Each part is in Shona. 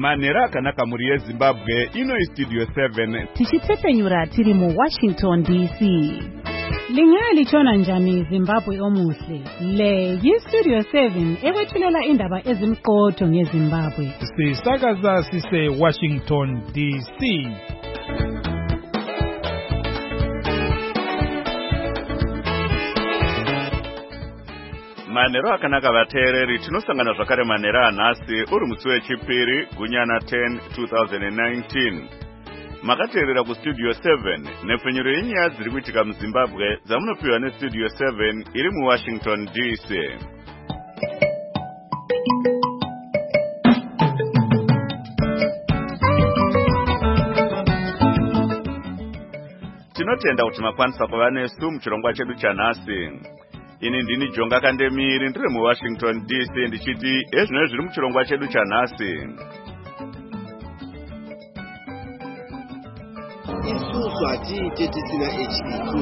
Manera kanaka muri yeZimbabwe ino Studio 7 tichitsepenyura tiri mu Washington DC. Lingali chona njani Zimbabwe omuhle. Le Studio 7 ekwethulela indaba ezimqotho ngeZimbabwe. Sisakaza sise Washington DC. Manero akanaka vateereri tinosangana zvakare manera anhasi uri musi wechipiri gunyana 10 2019. Makateerera kuStudio 7 nepfenyuro yenyaya dziri kuitika muZimbabwe dzamunopiwa neStudio 7 iri muWashington DC. Tinotenda kuti makwanisa kuva nesu muchirongwa chedu chanhasi. Ini ndini Jonga Kandemiri ndiri muWashington DC ndichiti ezvino zviri muchirongwa chedu chanhasi. Isusu hatiite tisina HP.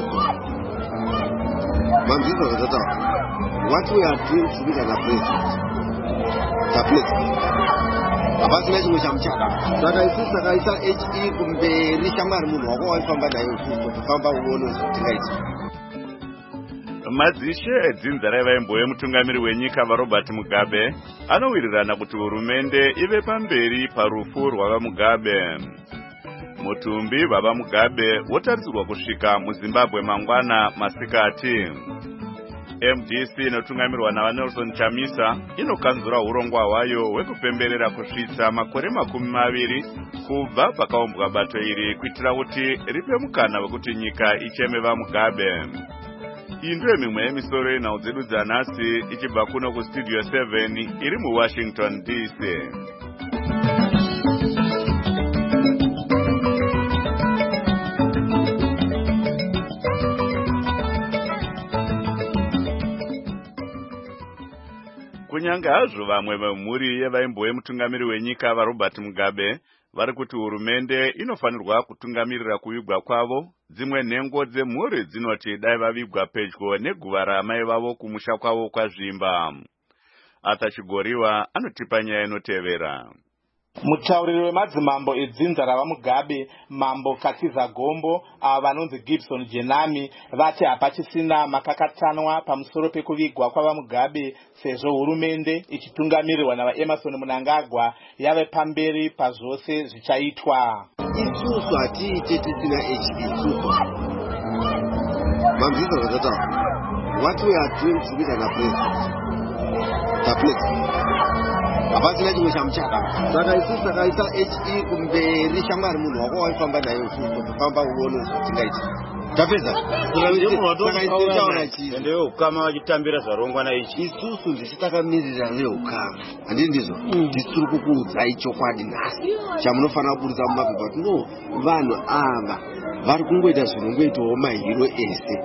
Mambizo vatata. What we are doing to be the president. Abasina chimwe chamuchaka. Saka isusu sakaisa HP kumberi shamwari munhu wako waifamba naye kufamba uone zvotingaita. Madzishe edzinza raivaimbowe mutungamiri wenyika vaRobert Mugabe anowirirana kuti hurumende ive pamberi parufu rwavaMugabe. Mutumbi vavaMugabe wotarisirwa kusvika muZimbabwe mangwana masikati. MDC inotungamirwa naVaNelson Chamisa inokanzura urongwa hwayo hwekupemberera kusvitsa makore 20 kubva pakaumbwa bato iri kuitira kuti ripe mukana wekuti nyika icheme vaMugabe. Indwe mimwe yemisoro yenhau dzedu dzanhasi ichibva kuno kuStudio 7 iri muWashington DC. Kunyange hazvo vamwe vemhuri yevaimbowe mutungamiri wenyika vaRobert Mugabe vari kuti hurumende inofanirwa kutungamirira kuvigwa kwavo, dzimwe nhengo dzemhuri dzinoti dai vavigwa pedyo neguva raamai vavo kumusha kwavo kwazvimba. Atachigoriwa anotipa nyaya inotevera. Mutauriri wemadzimambo edzinza ravaMugabe, Mambo Katiza Gombo, vanonzi Gibson Jenami, vati hapachisina makakatanwa pamusoro pekuvigwa kwavaMugabe sezvo hurumende ichitungamirirwa navaEmerson Mnangagwa yave pamberi pazvose zvichaitwa. Isusu hatiite tisina HP. Mambizo vatata. What we are doing to be the president. Abasina chimwe chamuchaka. Saka isusu sakaisa HP kumberi shamwari munhu wako waifamba naye kufamba uone zvotingaita. Tapedza. Ndewo ukama wachitambira zvarongwa naichi. Isusu ndichitakamirira neukama. Handii ndizvo? Ndisiri kukuudzai chokwadi nhasi. Chamunofanira kuburisa mumapepa. No, vanhu ava vari kungoita zvinongoitawo mahiro ese.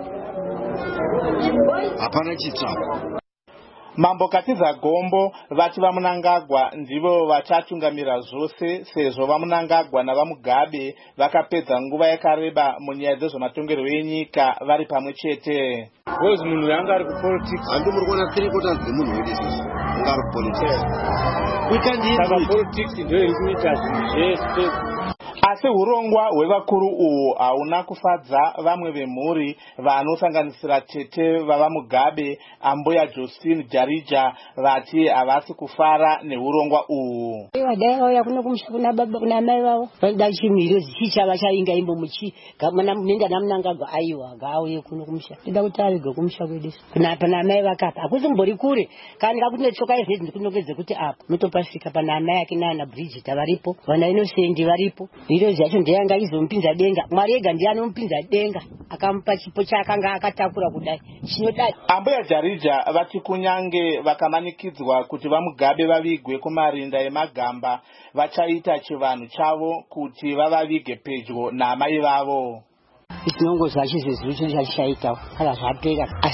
Hapana chitsvako. Mambo Katiza Gombo vati vaMnangagwa ndivo vachatungamira zvose sezvo vaMnangagwa navaMugabe vakapedza nguva yakareba munyaya dzezvematongerwo enyika vari pamwe chete. Rose munhu yanga ari kupolitics. Handi muri kuona 3/4 dzemunhu wedu isusu ungari kupolitics. Saka politics ndiyo iri kuita zvinhu zvese. Asi hurongwa hwevakuru uhu hauna kufadza vamwe vemhuri vanosanganisira tete vavaMugabe, Ambuya Josephine Jarija, vati havasi kufara nehurongwa uhu. Dai vauya kuno kumusha kuna baba kuna mai vavo vanoda chimiro chichava chainga imbo muchi kamwana munenda naMnangagwa aiwa ngauye kuno kumusha toda kuti avige kumusha kwedu kuna pana mai vakapa akusimbori kure kana kuti tsoka izvi kunokeze kuti apa mutopasvika pana mai yake nana Bridget varipo vana Innocent varipo iro zvacho ndeyanga izompinza denga Mwari ega ndiye anompinza denga akamupa chipo chakanga akatakura kudai chinodai. Ambuya Jarija vati kunyange vakamanikidzwa kuti vaMugabe vavigwe kumarinda emagamba vachaita chivanhu chavo kuti vavavige pedyo namai vavo. Itinongo zvacho zvezvicho chachaita kana zvapera asi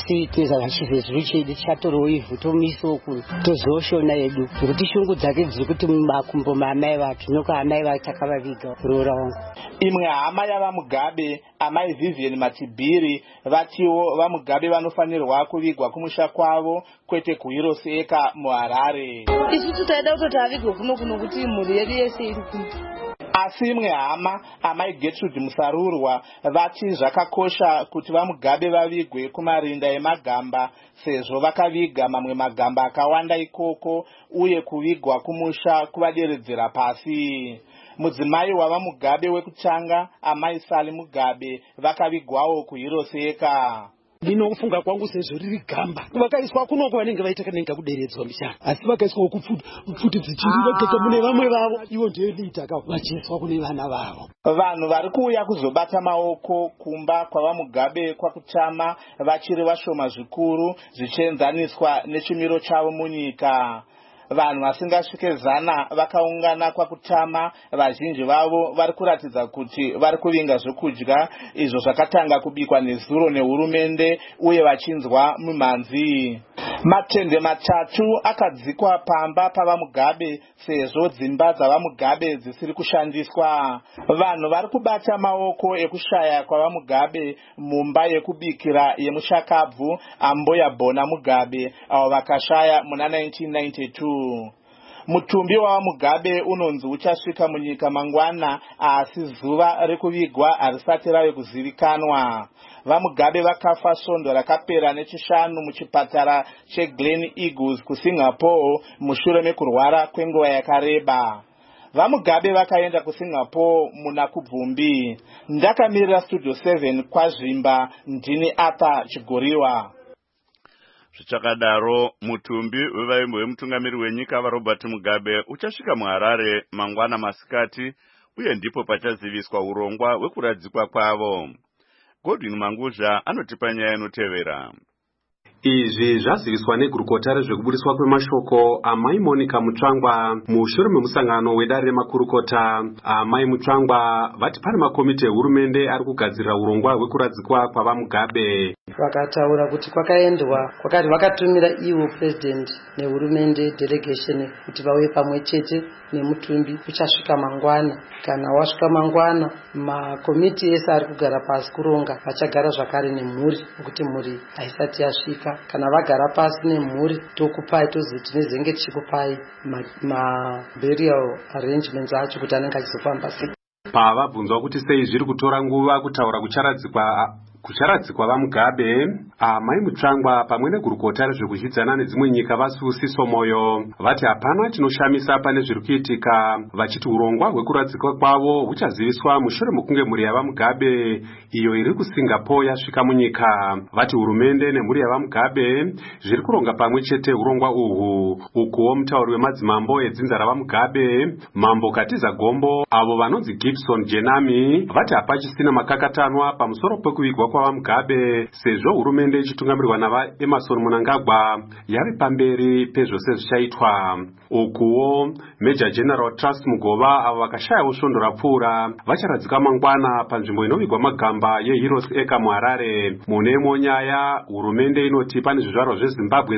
asi toza vachizvezviri chedu chatorowo ivhu tomisawo kuno tozoshona yedu zvokuti shungu dzake dziri kuti mumakumbo maamai vacho noko amai vacho takavaviga roora wangu. Imwe hama yavamugabe amai Vivian Matibiri vatiwo vamugabe vanofanirwa kuvigwa kumusha kwavo kwete kuHeroes Acre muHarare. Isusu taida kutoti avigwe kuno kuti mhuri yedu yese iri kuno. Asi imwe hama amai Gertrude Musarurwa vati zvakakosha kuti vamugabe vavigwe kumarinda emagamba sezvo vakaviga mamwe magamba akawanda ikoko uye kuvigwa kumusha kuvaderedzera pasi. Mudzimai wavamugabe wekutanga amai Sali Mugabe vakavigwawo kuHeroes Acre. Ndinokufunga kwangu sezvo riri gamba vakaiswa kunoko vanenge vaitakanenga kuderedzwa mishana asi vakaiswa kupfuti dzichiri vakeka mune vamwe vavo ivo ndiyo liitaka vachiiswa kune vana vavo. Vanhu vari kuuya kuzobata maoko kumba kwavamugabe kwakutama vachiri vashoma zvikuru zvichienzaniswa nechimiro chavo munyika. Vanhu vasingasvike 100 vakaungana kwakutama, vazhinji vavo vari kuratidza kuti vari kuvinga zvokudya izvo zvakatanga kubikwa nezuro nehurumende uye vachinzwa mumhanzi. Matende 3 akadzikwa pamba pavamugabe sezvo dzimba dzavamugabe dzisiri kushandiswa. Vanhu vari kubata maoko ekushaya kwavamugabe mumba yekubikira yemushakabvu Amboya Bona Mugabe avo vakashaya muna 1992. Mutumbi wavamugabe unonzi uchasvika munyika mangwana asi zuva rekuvigwa harisati rave kuzivikanwa. Vamugabe vakafa svondo rakapera nechishanu muchipatara cheGlen Eagles kuSingapore mushure mekurwara kwenguva yakareba. Vamugabe vakaenda kuSingapore muna kubvumbi. Ndakamirira Studio 7 kwazvimba ndini Arthur Chigoriwa. Zvichakadaro mutumbi wevaimbo wemutungamiri wenyika vaRobert Mugabe uchasvika muHarare mangwana masikati uye ndipo pachaziviswa urongwa hwekuradzikwa kwavo. Godwin Manguzha anotipa nyaya inotevera. Izvi zvaziviswa negurukota rezvekubudiswa kwemashoko amai Monica Mutsvangwa mushure memusangano wedare remakurukota. Amai Mutsvangwa vati pane makomiti ehurumende ari kugadzirira urongwa hwekuradzikwa kwavamugabe. Vakataura kuti kwakaendwa kwakati vakatumira iwo president nehurumende delegation kuti vauye pamwe chete nemutumbi uchasvika mangwana. Kana wasvika mangwana makomiti ese ari kugara pasi kuronga vachagara zvakare nemhuri kuti mhuri haisati yasvika. Kana vagara pasi nemhuri tokupai tozi tinezenge tichikupai burial arrangements acho kuti anenge achizofamba sei. Pavabvunzwa kuti sei zviri kutora nguva kutaura kucharadzikwa vamugabe, amai Mutsvangwa pamwe negurukota rezvekuzvidzana nedzimwe nyika vasusiso moyo vati hapana chinoshamisa pane zviri kuitika, vachiti urongwa hwekuradzikwa kwavo huchaziviswa mushure mekunge mhuri yavamugabe iyo iri kuSingapore yasvika munyika. Vati hurumende nemhuri yavamugabe zviri kuronga pamwe chete urongwa uhwu. Ukuwo mutauri wemadzimambo edzinza ravamugabe Mambo Katiza Gombo avo vanonzi Gibson Jenami vati hapachisina makakatanwa pamusoro pekuvigwa kwavamugabe sezvo hurumende ichitungamirwa navaEmmerson Mnangagwa yari pamberi pezvose zvichaitwa. Ukuwo Major General Trust Mugova avo vakashayawo svondo rapfuura vacharadzika mangwana panzvimbo inovigwa magamba yeHeroes Acre muHarare. Munemo nyaya hurumende inoti pane zvizvarwa zveZimbabwe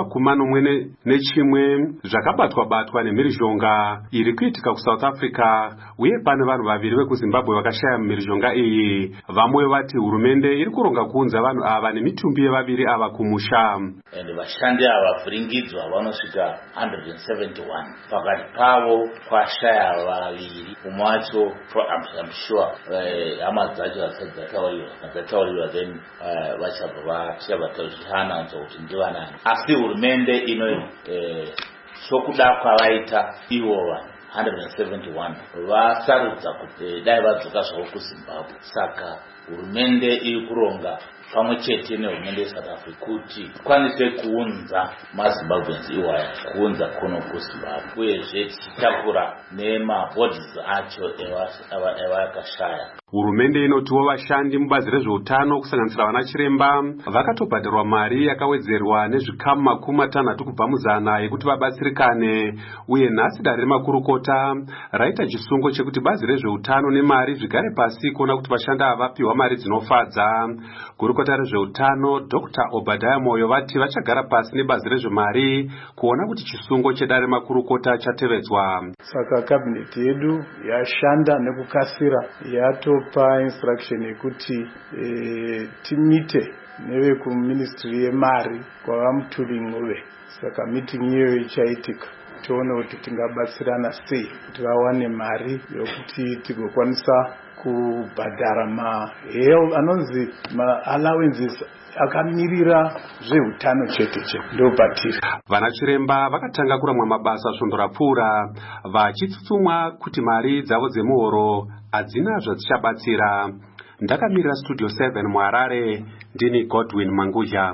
111 zvakabatwa nemhirizhonga iri kuitika kuSouth Africa uye pane vanhu vaviri vekuZimbabwe vakashaya mhirizhonga iyi. Vamwe vati hurumende iri kuronga kuunza vanhu ava nemitumbi yevaviri ava kumusha. Vashandi ava vavhiringidzwa vanosvika 171 pakati pavo kwashaya vaviri. Umwe wacho I'm sure hama dzacho dzatauriwa then vachabva zvichaananzwa kuti ndivanani. Asi hurumende ino sokuda kwavaita ivova 171 vasarudza kuti dai vadzoka zvavo kuZimbabwe. Saka hurumende iri kuronga pamwe chete nehurumende yeSouth Africa kuti kwanise kuunza maZimbabweans iwaya kuunza kuno kuZimbabwe uyezve tichitakura nemabhodhisi acho evakashaya. Hurumende inotiwo vashandi mubazi rezveutano kusanganisira vana chiremba vakatobhadharwa mari yakawedzerwa nezvikamu 60 kubva mu100 yekuti vabatsirikane, uye nhasi dare remakurukota raita chisungo chekuti bazi rezveutano nemari zvigare pasi kuona kuti vashandi ava vapiwa mari dzinofadza. Gurukota gurukota rezveutano Dr. Obadiah Moyo vati vachagara pasi nebazi rezvemari kuona kuti chisungo chedare makurukota chatevedzwa. Saka kabineti yedu yashanda nekukasira yatopa instruction yekuti timite neve kuministry yemari kwavamuturingove. Saka meeting iyoyo ichaitika tione kuti tingabatsirana sei kuti vawane mari yokuti tigokwanisa kubhadhara anonzi allowances akamirira zveutano chete ndopatiri. Vana chiremba vakatanga kuramwa mabasa svondo rapfuura vachitsutsumwa kuti mari dzavo dzemuhoro hadzina zvadzichabatsira. Ndakamirira studio 7 muHarare, ndini Godwin Manguzha.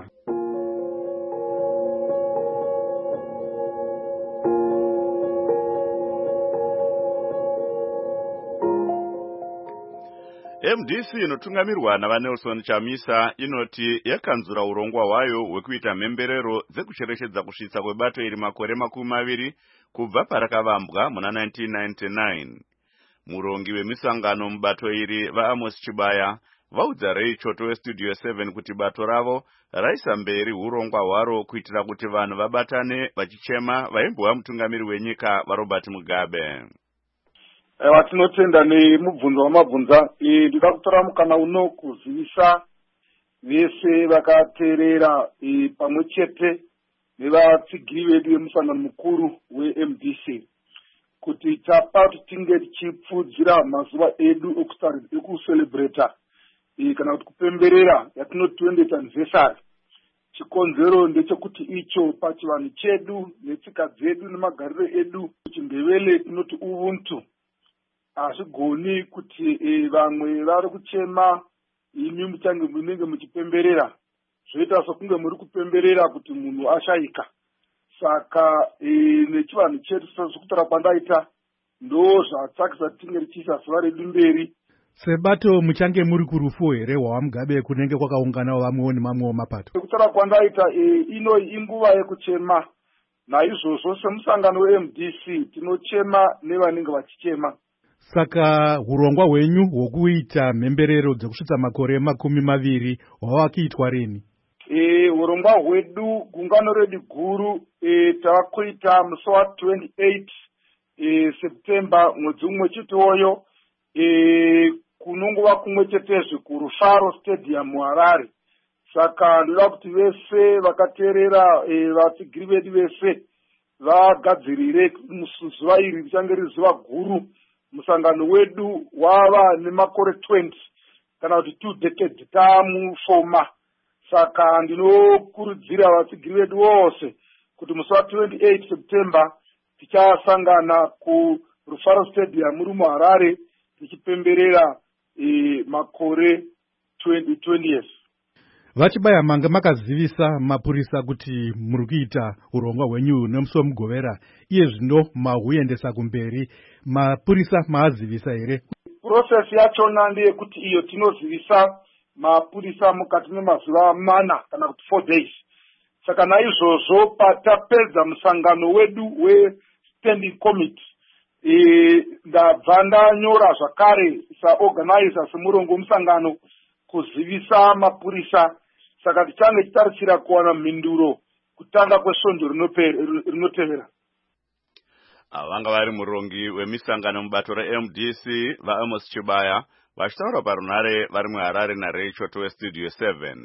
MDC inotungamirwa naVanelson Chamisa inoti yakanzura urongwa hwayo hwekuita mhemberero dzekucherechedza kusvitsa kwebato iri makore 20 kubva parakavambwa muna 1999. Murongi wemisangano mubato iri vaAmos Chibaya vaudza Ray Choto weStudio 7 kuti bato ravo raisa mberi urongwa hwaro kuitira kuti vanhu vabatane vachichema vaimbova mutungamiri wenyika vaRobert Mugabe. Watinotenda nemubvunzo wamabvunza ndida kutora mukana uno kuzivisa vese vakateerera pamwe chete nevatsigiri vedu vemusangano mukuru weMDC kuti tapa kuti tinge tichipfudzira mazuva edu ekucelebrata kana kuti kupemberera yatinoti 20th anniversary. Chikonzero ndechekuti icho pachivanhu chedu netsika dzedu nemagariro edu chindevele tinoti ubuntu. Hazvigoni kuti vamwe vari kuchema imi muchange munenge muchipemberera zvoita sokunge muri kupemberera kuti munhu ashayika. Saka nechivanhu chedu sekutora kwandaita ndo zvatsakisa tinge richiisa zuva redu mberi. Sebato muchange muri kurufu here hwaMugabe kunenge kwakaungana vamwewo nemamwewo mapato? Sekutora kwandaita ino inguva yekuchema. Naizvozvo semusangano weMDC tinochema nevanenge vachichema. Saka urongwa hwenyu hwokuita mhemberero dzekusvitsa makore 20 hwavakuitwa rini? Urongwa hwedu gungano redu guru tavakuita musi wa28 September mwedzi umwe chitoyo kunongova kumwe chetezve kuRufaro Stadium muHarare. Saka ndoda kuti vese vakateerera vatsigiri vedu vese vagadzirire zuva iri richange riri zuva guru. Musangano wedu wava nemakore 20 kana kuti 2 decades tamufoma. Saka ndinokurudzira vatsigiri vedu vose kuti musi wa28 September tichasangana kuRufaro Stadium muri muHarare tichipemberera makore 20 years. Vachibaya manga makazivisa mapurisa kuti muri kuita urongwa hwenyu nemusi Mugovera, iye zvino mahuendesa kumberi, mapurisa maazivisa here? Process yachona ndeyekuti iyo tinozivisa mapurisa mukati memazuva 4 kana kuti 4 days. Saka naizvozvo patapedza musangano wedu we-standing committee ndabva ndanyora zvakare saorganizer semurongo musangano kuzivisa mapurisa. Saka tichange titarisira kuwana mhinduro kutanga kwesvondo rinotevera. Vanga vari murongi wemisangano mubato reMDC vaAmos Chibaya vachitaura parunhare vari muHarare naRay Choto weStudio 7.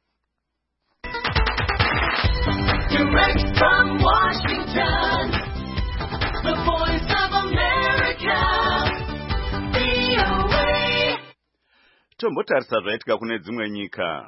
Direct from Washington, the voice of America, VOA. Tombotarisa zvaitika kune dzimwe nyika.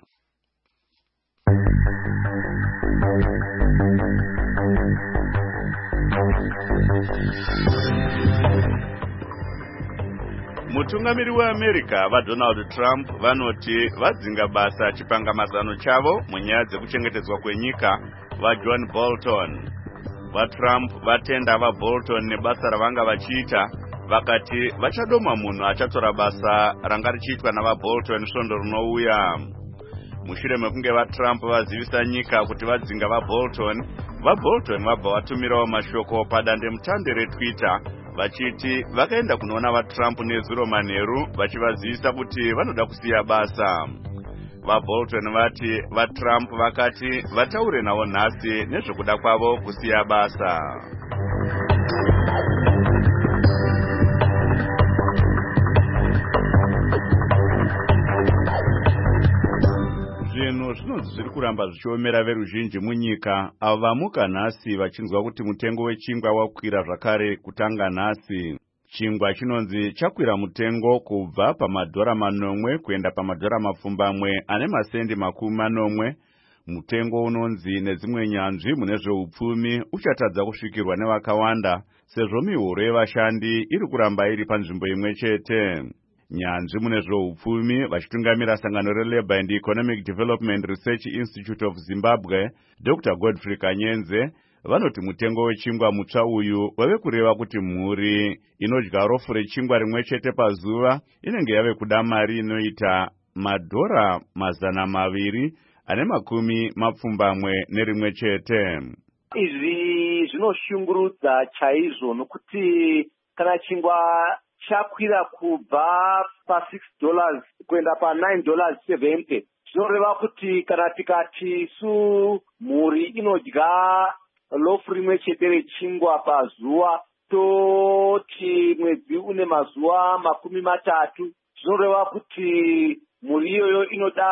Mutungamiri weAmerica vaDonald Trump vanoti vadzinga basa chipangamazano chavo munyaya dzekuchengetedzwa kwenyika vaJohn Bolton. VaTrump vatenda vaBolton nebasa ravanga vachiita, vakati vachadoma munhu achatora basa ranga richiitwa navaBolton svondo rinouya. Mushure mekunge vaTrump vazivisa nyika kuti vadzinga vaBolton, vaBolton vabva vatumirawo mashoko padandemutande reTwitter vachiti vakaenda kunoona vaTrump nezuro manheru vachivazivisa kuti vanoda kusiya basa. vaBolton vati vaTrump vakati vataure navo nhasi nezvekuda kwavo kusiya basa. Zvinhu zvinonzi zviri kuramba zvichiomera veruzhinji munyika, avo vamuka nhasi vachinzwa kuti mutengo wechingwa wakwira zvakare kutanga nhasi. Chingwa chinonzi chakwira mutengo kubva pamadhora manomwe kuenda pamadhora mapfumbamwe ane masendi 40. Mutengo unonzi nedzimwe nyanzvi mune zveupfumi uchatadza kusvikirwa nevakawanda, sezvo mihoro yevashandi iri kuramba iri panzvimbo imwe chete. Nyanzvi mune zveupfumi vachitungamira sangano reLabour and Economic Development Research Institute of Zimbabwe, Dr. Godfrey Kanyenze, vanoti mutengo wechingwa mutsva uyu wave kureva kuti mhuri inodya rofu rechingwa rimwe chete pazuva inenge yave kuda mari inoita madhora 210 chete. Izvi zvinoshungurudza chaizvo nokuti kana chingwa chakwira kubva pa$6 kuenda pa$9.70 zvinoreva kuti kana tikati su mhuri inodya lofu rimwe chete rechingwa pazuva toti mwedzi une mazuva 30 zvinoreva kuti mhuri iyoyo inoda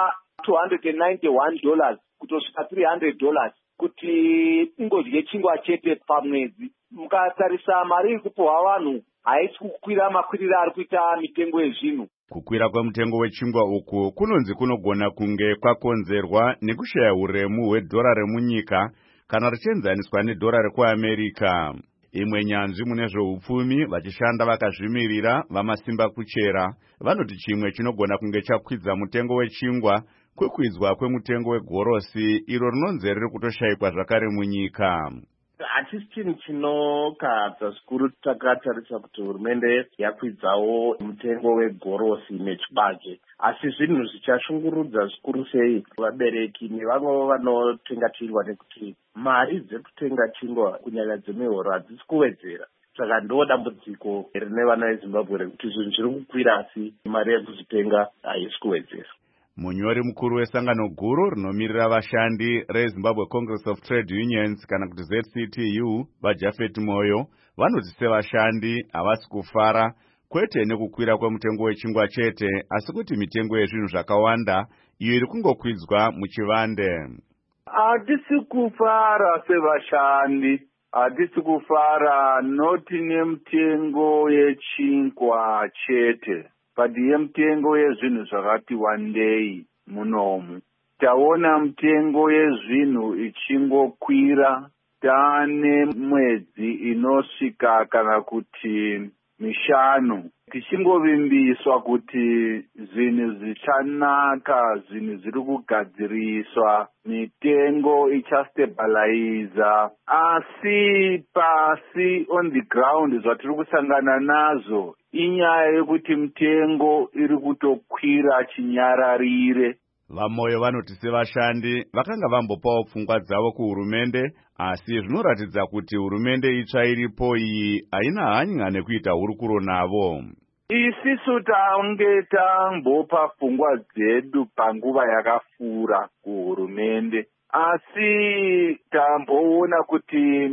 $291 kutosvika $300 kuti ingodye chingwa chete pamwedzi. Mukatarisa mari iri kupiwa vanhu haisi kukwira makwirire ari kuita mitengo yezvinhu. Kukwira kwemutengo wechingwa uku kunonzi kunogona kunge kwakonzerwa nekushaya uremu hwedhora remunyika kana richienzaniswa nedhora rekuAmerica. Imwe nyanzvi mune zveupfumi vachishanda vakazvimirira vamasimba kuchera vanoti chimwe chinogona kunge chakwidza mutengo wechingwa kwekwidzwa kwemutengo wegorosi iro rinonzi riri kutoshayikwa zvakare munyika. Hatisi chinhu chinokahadza zvikuru takatarisa kuti hurumende yakwidzawo mutengo wegorosi nechibage, asi zvinhu zvichashungurudza zvikuru sei vabereki nevamwe vanotengatirwa nekuti mari dzekutenga chingwa kunyanya dzemihoro hadzisi kuwedzera. Saka ndo dambudziko rine vana veZimbabwe rekuti zvinhu zviri kukwira asi mari yekuzvitenga haisi kuwedzera. Munyori mukuru wesangano guru rinomirira vashandi reZimbabwe Congress of Trade Unions kana kuti ZCTU vaJafet Moyo vanoti sevashandi havasi kufara kwete nekukwira kwemutengo wechingwa chete asi kuti mitengo yezvinhu zvakawanda iyo iri kungokwidzwa muchivande. Hatisi kufara sevashandi, hatisi kufara noti nemutengo yechingwa chete, padiye mutengo yezvinhu zvakati wandei munomu. Taona mutengo yezvinhu ichingokwira, taane mwedzi inosvika kana kuti 5 tichingovimbiswa kuti zvinhu zvichanaka, zvinhu zviri kugadziriswa, mitengo ichastabiliza, asi pasi on the ground zvatiri kusangana nazvo inyaya yekuti mitengo iri kutokwira chinyararire. VaMoyo vanoti sevashandi vakanga vambopawo pfungwa dzavo kuhurumende, asi zvinoratidza kuti hurumende itsva iripo iyi haina hanya nekuita hurukuro navo. Isisu tange tambopa pfungwa dzedu panguva yakafura kuhurumende, asi tamboona kuti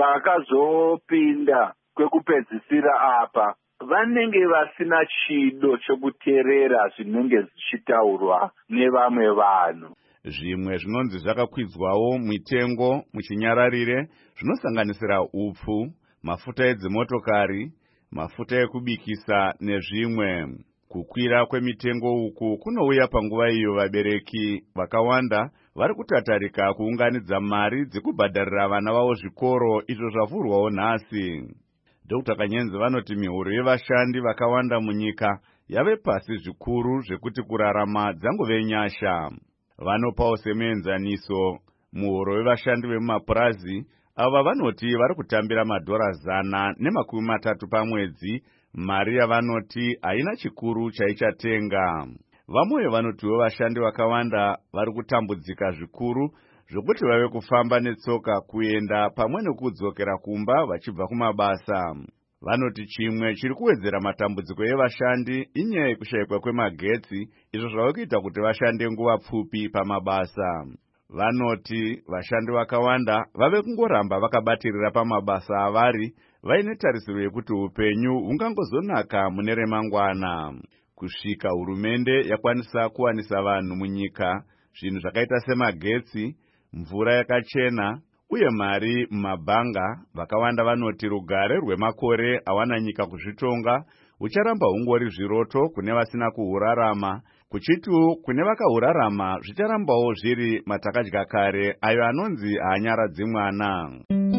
vakazopinda kwekupedzisira apa vanenge vasina chido chokuteerera zvinenge zvichitaurwa nevamwe vanhu. Zvimwe zvinonzi zvakakwidzwawo mitengo muchinyararire zvinosanganisira upfu, mafuta edzimotokari, mafuta ekubikisa nezvimwe. Kukwira kwemitengo uku kunouya panguva iyo vabereki vakawanda vari kutatarika kuunganidza mari dzekubhadharira vana vavo zvikoro izvo zvavhurwawo nhasi. Dr. Kanyenze vanoti mihoro yevashandi vakawanda munyika yave pasi zvikuru zvekuti kurarama dzangove nyasha. Vanopawo semuenzaniso muhoro wevashandi vemumapurazi ava vanoti vari kutambira madhora 130 pamwedzi, mari yavanoti haina chikuru chaichatenga. Vamwe vanotiwo vashandi vakawanda vari kutambudzika zvikuru zvokuti vave kufamba netsoka kuenda pamwe nekudzokera kumba vachibva kumabasa. Vanoti chimwe chiri kuwedzera matambudziko evashandi inyaya yekushayikwa kwemagetsi, izvo zvava kuita kuti vashande nguva pfupi pamabasa. Vanoti vashandi vakawanda vave kungoramba vakabatirira pamabasa avari vaine tarisiro yekuti upenyu hungangozonaka mune remangwana. Kusvika hurumende yakwanisa kuwanisa vanhu munyika zvinhu zvakaita semagetsi, mvura yakachena uye mari mumabhanga, vakawanda vanoti rugare rwemakore awana nyika kuzvitonga hucharamba hungori zviroto kune vasina kuhurarama, kuchitu kune vakahurarama zvicharambawo zviri matakadya kare ayo anonzi haanyaradzi mwana.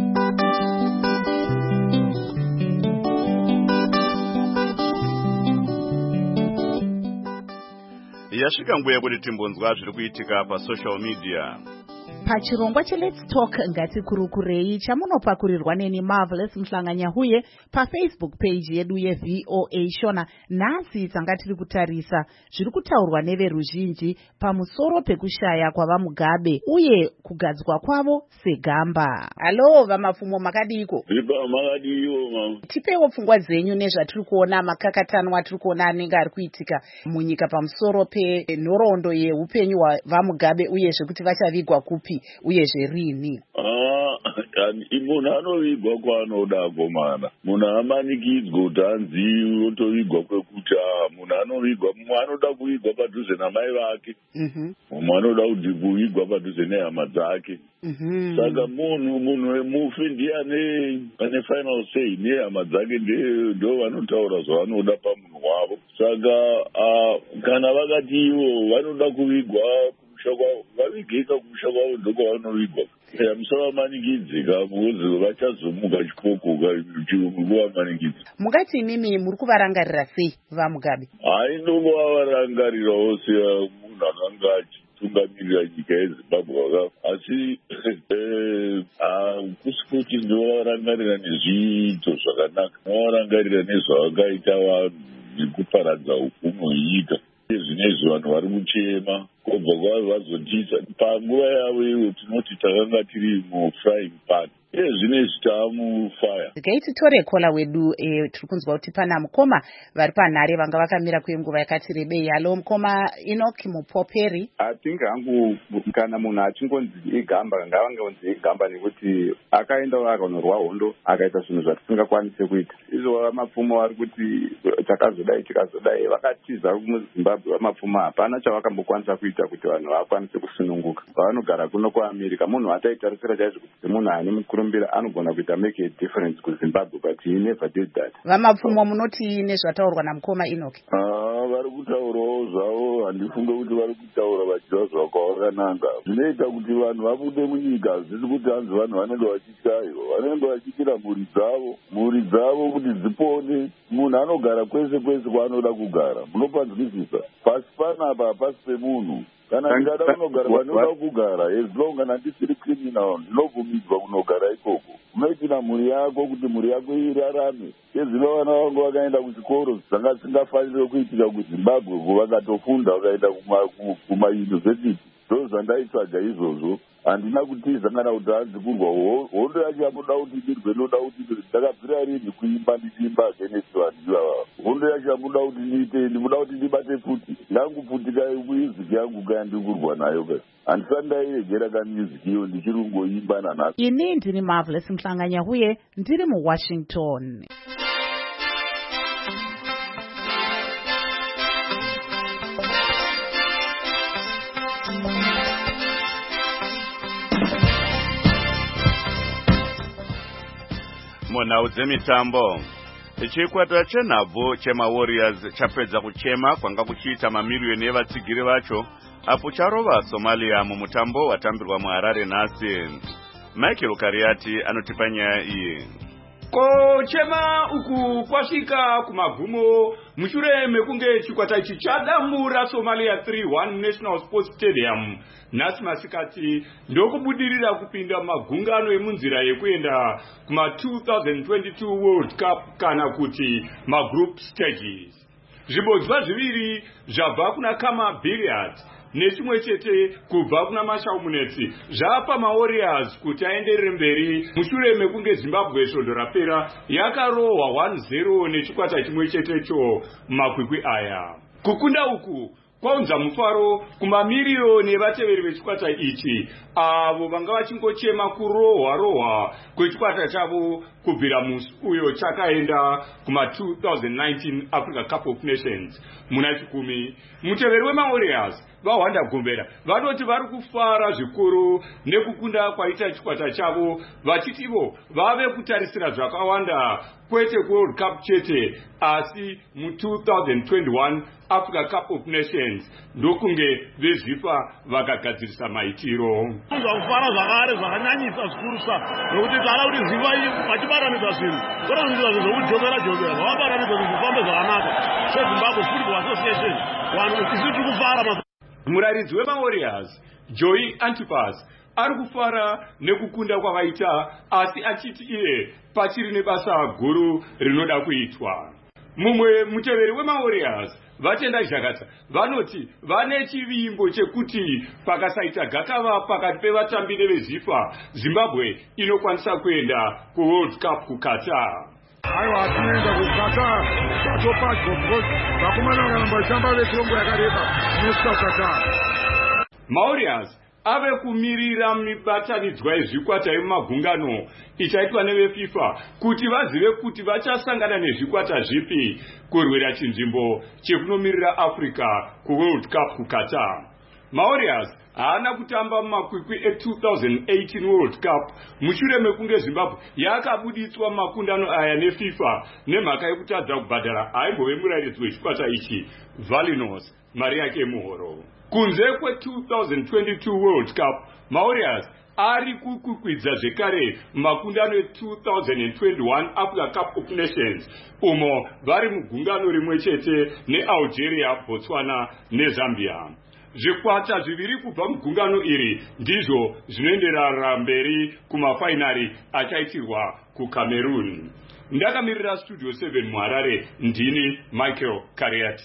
Yasvika nguva yekuti timbonzwa zviri kuitika pasocial media. Pachirongwa cheLet's Talk ngatikurukurei chamunopakurirwa neni Marvelous Mhlanganyahuye paFacebook page yedu yeVOA Shona. Nhasi tanga tiri kutarisa zviri kutaurwa neveruzhinji pamusoro pekushaya kwavaMugabe uye kugadzwa kwavo segamba. Halo vamapfumo, makadiko? Makadiyo mama. Tipewo pfungwa dzenyu nezvatiri kuona, makakatanwa atiri kuona anenge ari kuitika munyika pamusoro penhoroondo yeupenyu hwavaMugabe uyezve kuti vachavigwa kupi uyezve rini. Munhu anovigwa kwaanoda komana. Munhu amanikidzwa kuti anzi otovigwa kwekuti munhu anovigwa, mumwe anoda kuvigwa padhuze namai vake, mumwe anoda kuvigwa padhuze nehama dzake. Saka munhu wemufi ndiye ane final say, nehama dzake ndo vanotaura zvavanoda pamunhu wavo. Saka kana vakati ivo vanoda kuvigwa vavigika kumusha kwavo ndokwavanowigwa. Musavamanikidzika muzi vachazomuka chikokoka chikuvamanikidza. Mungati imimi muri kuvarangarira sei vaMugabe? Ndongavarangarirawo semunhu akanga achitungamirira nyika yeZimbabwe, asi kusikuti ndovavarangarira nezviito zvakanaka, ndovavarangarira nezvavakaita vanhu nekuparadza upfumi hwenyika. Zvinezvi vanhu vari kuchema kubva kwavo vazotiza panguva yavo ivo tinoti takanga tiri mufrying pan, zvinezvi taamufire. Gai titore kola wedu tiri kunzwa kuti pana mukoma vari panhare vanga vakamira kwenguva yakati rebei. Halo mukoma Enoch Mupoperi. Atingi hangu kana munhu achingonzi igamba ngavangonzi igamba nekuti akaendawo akanorwa hondo akaita zvinhu zvatisingakwanise kuita. Izvo vamapfumo vari kuti tikazodai vakatiza muZimbabwe. Vamapfumo hapana chavakambokwanisa kuita kuti vanhu vakwanise kusununguka. Vanogara kuno kuAmerica, munhu ataitarisira chaizvo kuti munhu ane mukurumbira anogona kuita make a difference kuZimbabwe, but he never did that. Vamapfumo munoti nezvataurwa namukoma Enoch? Vari kutaurawo zvavo, handifunge kuti vari kutaura vachiva zvakawakananga. Zvinoita kuti vanhu vabude munyika, hazvisi kuti hanzi vanhu vanenge vachityayo, vanenge vachitira mhuri dzavo kuti dzipone. Munhu anogara kwese kwaanoda kugara, munopanzwisisa. Pasi panapa hapasi pemunhu. Kana ndingada kunogara panoda kugara, as long kana ndisiri criminal ndinobvumidzwa kunogara ikoko. Unoitira mhuri yako kuti mhuri yako irarame. Ezvino vana vangu vakaenda kuchikoro zvanga zvisingafaniri kuitika kuZimbabwe, vakatofunda vakaenda kumayunivhesiti. Ndo zvandaitsvaga izvozvo. Handina kutiza kana kuti hanzi kurwa hondo yacho yamuda kuti ndirwe, ndoda kuti ndakabvira rini kuimba ndichimba against vanhu ivava. Hondo yacho yamuda kuti ndiite, ndinoda kuti ndibate futi yangu futi kai music yangu kaya ndikurwa nayo kai. Handisati ndairegera ka music iyo ndichiri kungoimba nanhasi. Ini ndini Marvelous Mhlanganyahuye ndiri muWashington. Munhau dzemitambo. Chikwata chenhabvu chemaWarriors chapedza kuchema kwanga kuchiita mamiliyoni evatsigiri vacho apo charova Somalia mumutambo watambirwa muHarare nhasi. Michael Kariati anotipa nyaya iyi. Kochema uku kwasvika kumagumo mushure mekunge chikwata ichi chadamura Somalia 3-1 National Sports Stadium nhasi masikati ndokubudirira kupinda magungano emunzira yekuenda kuma 2022 World Cup kana kuti magroup stages. Zvibodzwa zviviri zvabva kuna Kama Billiards nechimwe chete kubva kuna Mashaumunetsi zvapa maWarriors kuti aenderere mberi mushure mekunge Zimbabwe svondo rapera yakarohwa 1-0 nechikwata chimwe chetecho mumakwikwi aya. Kukunda uku kwaunza mufaro kumamiriyoni evateveri vechikwata ichi avo vanga vachingochema kurohwa kwechikwata chavo kubvira musi uyo chakaenda kuma 2019 Africa Cup of Nations muna 10. Muteveri wemaWarriors vaHwanda Gombera vanoti vari kufara zvikuru nekukunda kwaita chikwata chavo, vachiti ivo vave kutarisira zvakawanda kwete kuWorld Cup chete asi mu2021 Africa Cup of Nations ndokunge vezvipa vakagadzirisa maitiro. Kufara zvakare zvakanyanyisa zvikuru nokuti tara kuti ziva iyi vachibatanidza zvinhu torazvinzira zvokujovera vavabatanidza kuti zvifambe zvakanaka seZimbabwe Football Association vanhu isi tiri kufara. Muraridzi wemaWarriors Joey Antipas ari kufara nekukunda kwavaita asi achiti iye pachiri nebasa guru rinoda kuitwa. Mumwe muteveri wemaWarriors Vatenda Jagata vanoti vane chivimbo chekuti pakasaita gakava pakati pevatambi nevezvifa Zimbabwe inokwanisa kuenda kuWorld Cup kuKatar. Aiwa tinoenda kuKatar vatopadyo because vakomana vanomboitamba vechirombo yakareba nosakata. maWarriors ave kumirira mibatanidzwa yezvikwata yemumagungano ichaitwa neveFIFA kuti vazive kuti vachasangana nezvikwata zvipi kurwira chinzvimbo chekunomirira Africa kuWorld Cup kuKatar. maWarriors haana kutamba mumakwikwi e2018 World Cup mushure mekunge Zimbabwe yakabuditswa makundano aya neFIFA nemhaka yekutadza kubhadhara aimbove murairidzi wechikwata ichi Valinos mari yake muhoro. Kunze kwe2022 World Cup, maWarriors ari kukwidza zvekare makundano e2021 Africa Cup of Nations umo vari mugungano rimwe chete neAlgeria, Botswana neZambia. Zvikwata zviviri kubva mugungano iri ndizvo zvinoenderera mberi kumafainari achaitirwa kuCameroon. Ndakamirira Studio 7 muHarare, ndini Michael Kariati.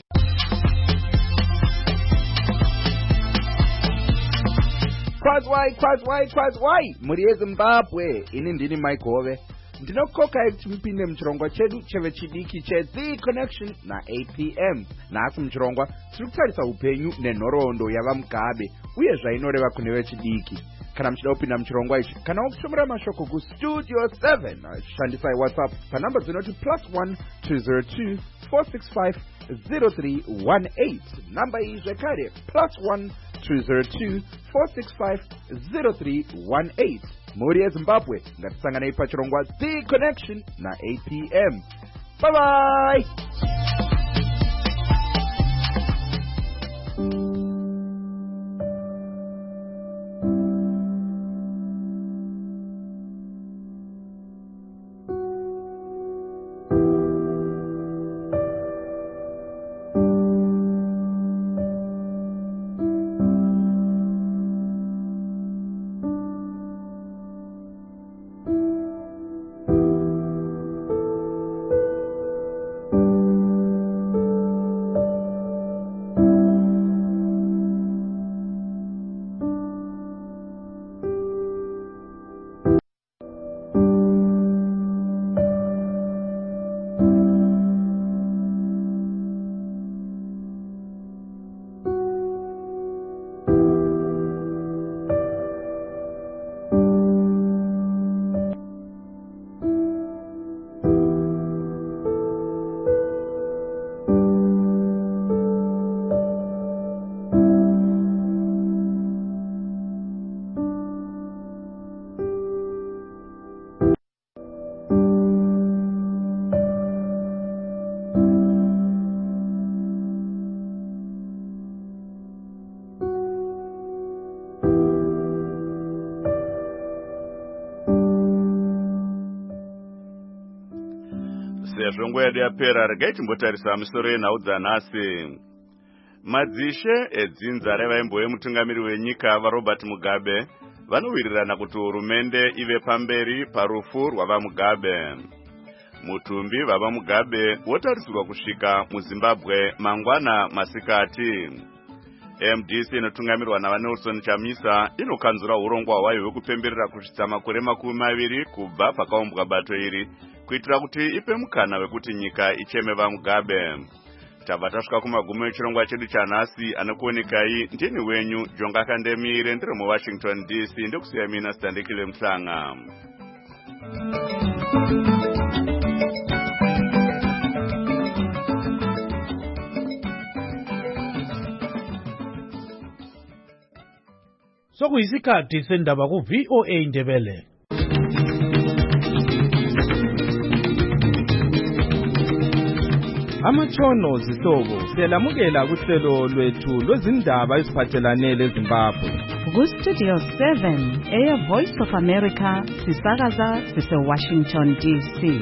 Kwazwai muri yeZimbabwe, ini ndini Mike Hove. Ndinokoka kuti mupinde muchirongwa chedu chevechidiki cheThe Connection naAPM. Nhasi muchirongwa tiri kutarisa upenyu nenhoroondo yavaMugabe uye zvainoreva kune vechidiki. Kana muchida kupinda muchirongwa ichi kana kushomera mashoko kuStudio 7 shandisai WhatsApp panhamba dzinoti +1 202 465 0318. Namba iyi zvekare +1 202 465 0318. Muri yeZimbabwe ngatisanganei pachirongwa The Connection naAPM. Bye bye. Sezvo yedu yapera regai timbotarisa misoro yenhau dzanhasi. Madzishe edzinza revaimbo vemutungamiri wenyika vaRobert Mugabe vanowirirana kuti hurumende ive pamberi parufu rwavaMugabe. Mutumbi vavaMugabe wotarisirwa kusvika muZimbabwe mangwana masikati. MDC inotungamirwa naVanelson Chamisa inokanzura urongwa hwayo hwekupemberera kusvitsa makore 20 kubva pakaumbwa bato iri kuitira kuti ipe mukana wekuti nyika icheme vaMugabe. Tabva tasvika kumagumo echirongwa chedu chanhasi. Anokuonekai ndini wenyu Jonga Kandemire ndiri muWashington DC ndokusiya mina Standekile Mhlanga. Sokuyisikhathi sendaba ku VOA Ndebele. Amatshono zihlobo siyalamukela kuhlelo lwethu lwezindaba eziphathelane leZimbabwe. Ku-Studio 7 Air Voice of America sisakaza sise-Washington DC.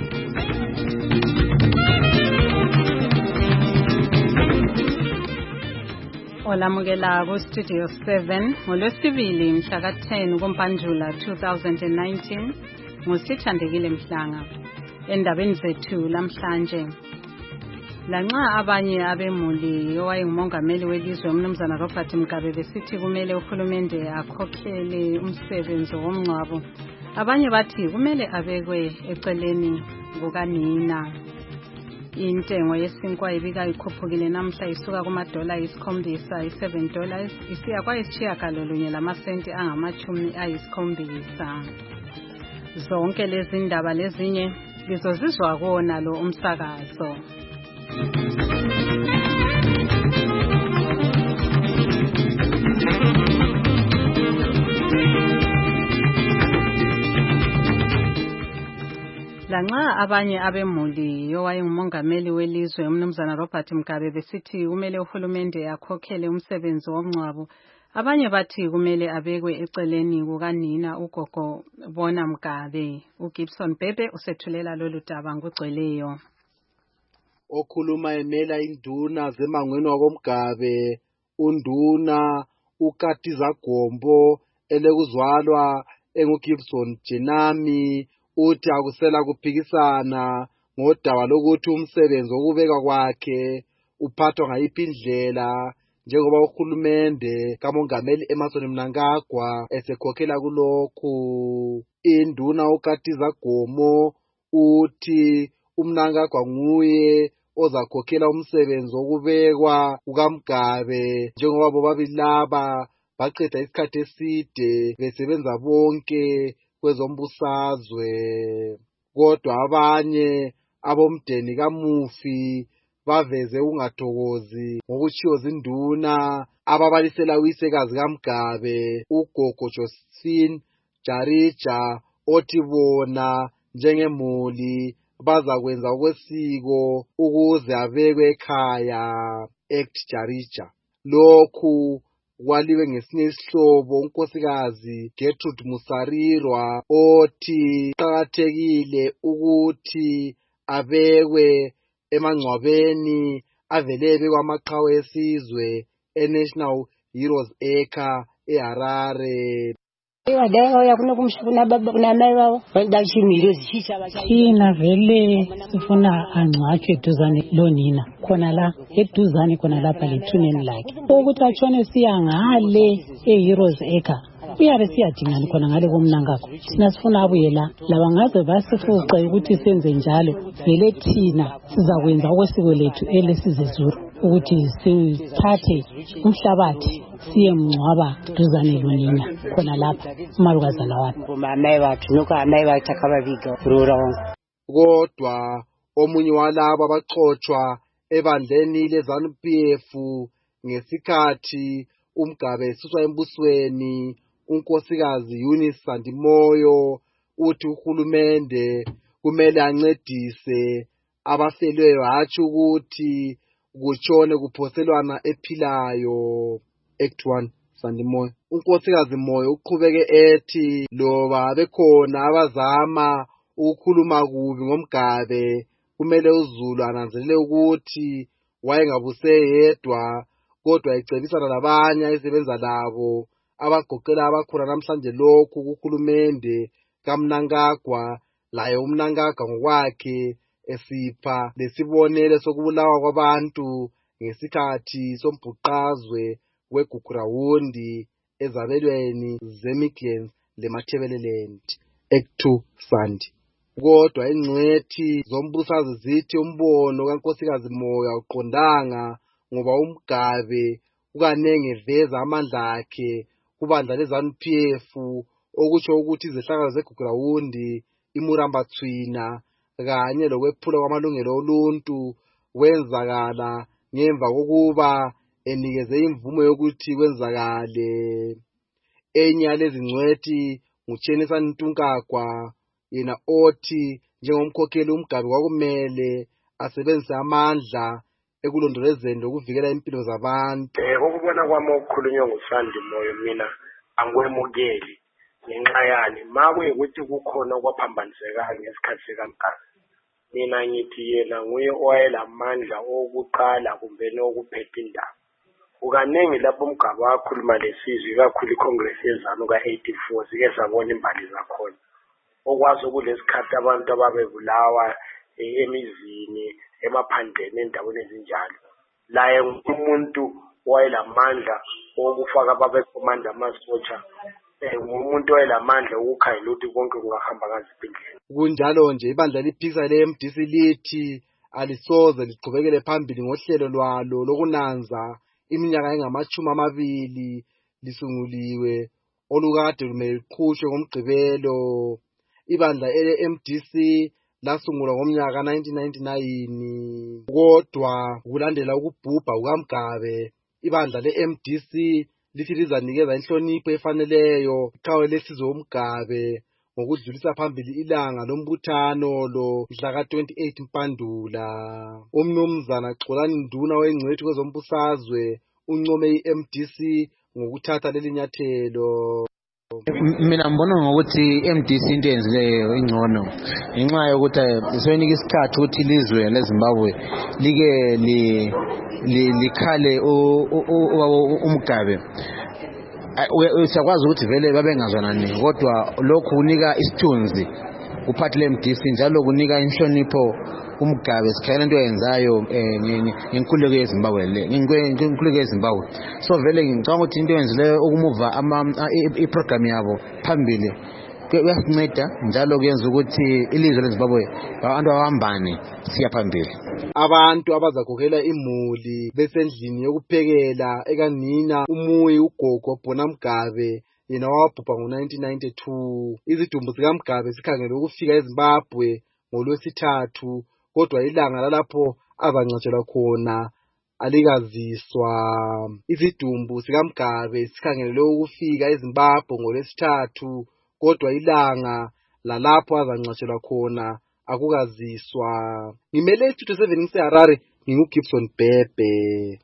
Olamukela ku-Studio 7 ngolwesibili mhla ka-10 kuMpandula 2019 nguSithandekile Mhlanga. Endabeni zethu lamhlanje, lanxa abanye abemuli owayengumongameli welizwe umnumzana Robert Mugabe besithi kumele uhulumende akhokhele umsebenzi womngcwabo, abanye bathi kumele abekwe eceleni kukanina. Intengo yesinkwa ibika ikhuphukile namhla isuka kuma-$7 isiya kwa-9.70. Zonke lezi ndaba lezinye lizozizwa kona lo umsakazo. Lanxa abanye abemuli owayengumongameli welizwe umnumzana Robert Mugabe besithi kumele uhulumende akhokhele umsebenzi womngcwabo, abanye bathi kumele abekwe eceleni kukanina ugogo Bona Mugabe. uGibson Bebe usethulela lolu daba ngugcweleyo. Okhuluma emela induna zemangweni wakoMgabe, unduna uKatiza Gombo elekuzalwa enguGibson Jenami, uthi akusela kuphikisana ngodaba lokuthi umsebenzi wokubeka kwakhe uphathwa ngayiphi indlela, njengoba uhulumende kamongameli Emmerson Mnangagwa esekhokhela kulokhu. Induna uKatiza Gombo uthi uMnangagwa nguye ozakhokhela umsebenzi wokubekwa kukaMgabe, njengoba bobabili laba baqeda isikhathi eside besebenza bonke kwezombusazwe. Kodwa abanye abomdeni kamufi baveze ungathokozi ngokutshiwo zinduna ababalisela uyisekazi kaMgabe ugogo Josephine Jarija, othi bona njengemuli bazakwenza okwesiko ukuze abekwe ekhaya. Act Jarija. Lokhu kwaliwe ngesinye isihlobo unkosikazi Gertrude Musarirwa, othi qakathekile ukuthi abekwe emangcwabeni avele ebekwa amaqhawe esizwe eNational Heroes Acre eHarare. Thina vele sifuna angcwatshwe eduzane lonina khona la eduzane khona lapha lethuneni lakhe, ukuthi atshone siya ngale eHeroes Acre uyabe siyadingani khona ngale koMnangagwa. Thina sifuna abuye la, laba ngaze basifuqe ukuthi senze njalo, vele thina sizakwenza okwesiko lethu elesizezuru ukuthi sithathe umhlabathi siye mngcwaba duzane lonina khona lapha umalukazana wakhe. Kodwa omunye walabo abaxoxwa ebandleni leZANU-PF ngesikhathi uMgabe esuswa embusweni, unkosikazi Eunice Sandimoyo, uthi uhulumende kumele ancedise abafelweyo, hatshi ukuthi kutshone kuphoselwana ephilayo. Act 1 Sandimoyo. Unkosikazi Moyo uqhubeke ethi loba bekhona abazama ukukhuluma kubi ngoMgabe, kumele uZulu ananzelele ukuthi wayengabuse yedwa, kodwa ecebisana labanye ayisebenza labo abagoqela abakhona namhlanje lokhu kuhulumende kaMnangagwa, laye uMnangagwa ngokwakhe esipha lesibonelo sokubulawa kwabantu ngesikhathi sombhuqazwe weGugurawundi ezabelweni zeMidlands leMatabeleland Act 2 Sandi. Kodwa ingcwethi zombusazwe zithi umbono kaNkosikazi Moyo uqondanga ngoba uMgabe ukanenge veza amandla akhe kubandla leZANU-PF okusho ukuthi izehlakalo zeGugurawundi iMurambathwina kanye lokwephula kwamalungelo oluntu wenzakala ngemva kokuba enikeze imvumo yokuthi kwenzakale. Enye yalezi ngcwethi nguChenisa Ntunkagwa, yena othi njengomkhokheli uMgabe kwakumele asebenzise amandla ekulondolezeni lokuvikela impilo zabantu. Ukubona kwami okukhulunywa nguSandi Moyo mina angikwemukeli ngenxa yani makuyikuthi kukhona okwaphambanisekayo ngesikhathi sikaMgabe. Mina ngithi yena nguye owayelamandla okuqala kumbe nokuphetha indaba. Ukaningi lapho uMgabe wakhuluma lesizwe kakhulu iCongress yezanu ka-84 sike sabona imbali zakhona. Okwazi kulesikhathi abantu ababebulawa emizini emaphandleni endaweni ezinjalo. Laye umuntu wayelamandla okufaka ababekomanda amasotsha. Umuntu wayelamandla ukukhayela ukuthi konke kungahamba kanzipindlela. Kunjalo nje ibandla liphikisa le-MDC lithi alisoze liqhubekele phambili ngohlelo lwalo lokunanza iminyaka engama-20 lisunguliwe olukade lumele liqhutshwe ngoMgqibelo. Ibandla ele-MDC lasungulwa ngomnyaka 1999 kodwa ukulandela ukubhubha kukaMgabe ibandla le-MDC lithi lizanikeza inhlonipho efaneleyo iqhawe lesizwe uMgabe ngokudlulisa phambili ilanga lombuthano lo mhla ka-28 Mpandula. Umnumzana Xolani Nduna wengcwethi kwezombusazwe uncome i-MDC ngokuthatha leli nyathelo. Mina ngibona ngokuthi MDC into yenzileyo ingcono ngenxa yokuthi isonika isikhathi ukuthi ilizwe leZimbabwe like likhale uMgabe. Siyakwazi ukuthi vele babengazwanani kodwa lokhu kunika isithunzi kuphathi le-MDC njalo kunika inhlonipho uMgabe sikhayela into yenzayo ngenkululeko yeZimbabwe. So vele ngicabanga ukuthi into yenzileyo ukumuva iprogram yabo phambili kuyasinceda njalo kuyenza ukuthi ilizwe leZimbabwe abantu abahambane siya phambili. Abantu abazakhokhela imuli besendlini yokuphekela ekanina umuyi ugogo Bona Mgabe yena wabhubha ngo-1992. Izidumbu zikaMgabe zikhangele ukufika eZimbabwe ngoLwesithathu kodwa ilanga lalapho azangcwatshelwa khona alikaziswa. Izidumbu zikaMgabe zikhangele ukufika eZimbabwe ngoLwesithathu kodwa ilanga lalapho azangcwatshelwa khona akukaziswa. Ngimele iStudio 7 ngiseHarare nginguGibson Bhebhe.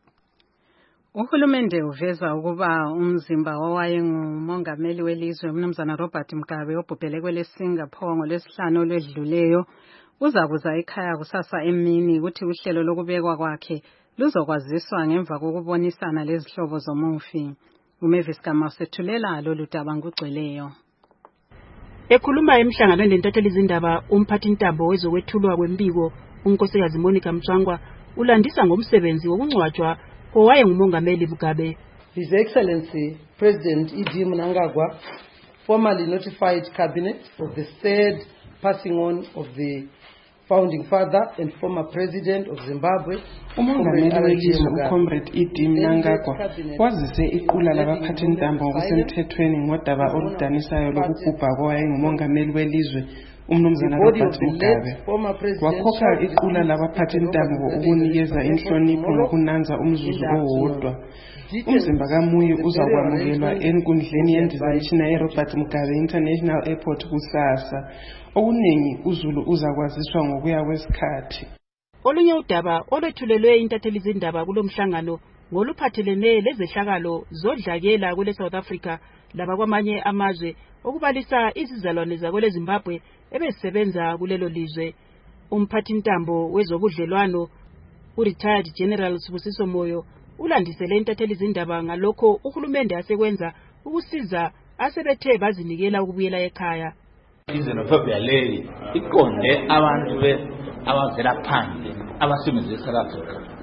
Uhulumende uveza ukuba umzimba wawayengumongameli welizwe umnumzana Robert Mugabe obhubhele kweleSingapore ngoLwesihlanu olwedluleyo uzakuza ekhaya kusasa emini ukuthi uhlelo lokubekwa kwakhe luzokwaziswa ngemva kokubonisana lezihlobo zomufi. uMavis Gama usethulela lolu daba ngugcweleyo. Ekhuluma emhlanganweni lentatheli izindaba umphathintambo wezokwethulwa kwempiko uNkosikazi Monica Mchangwa ulandisa ngomsebenzi wokungcwatshwa kowayengumongameli Mugabe. His Excellency President E.D. Mnangagwa formally notified Cabinet of the third passing on of the founding father and former president of Zimbabwe, umongameli welizwe uComrade E.D. Mnangagwa wazise iqula labaphathintambo ngokusemthethweni ngodaba oludanisayo lokubhubha kowayengumongameli welizwe umnumzana Robert Mugabe. Wakhokha iqula labaphathintambo ukunikeza inhlonipho ngokunanza umzuzu owodwa. Umzimba kaMuyi uzakwamukelwa enkundleni yendizamtshina yeRobert Mugabe International Airport kusasa. Okuningi uZulu uzakwaziswa ngokuya kwesikhathi. Olunye udaba olwethulelwe intatheli izindaba kulomhlangano ngoluphathelene lezehlakalo zodlakela kule South Africa laba kwamanye amazwe okubalisa izizalwane zakwele Zimbabwe ebesebenza kulelo lizwe. Umphathintambo wezobudlelwano uRetired General Sibusiso Moyo ulandisele intatheli izindaba ngalokho uhulumende asekwenza ukusiza asebethe bazinikela ukubuyela ekhaya. Izenophobia leyi iqonde abantu abavela phandle abasebenzisa South Africa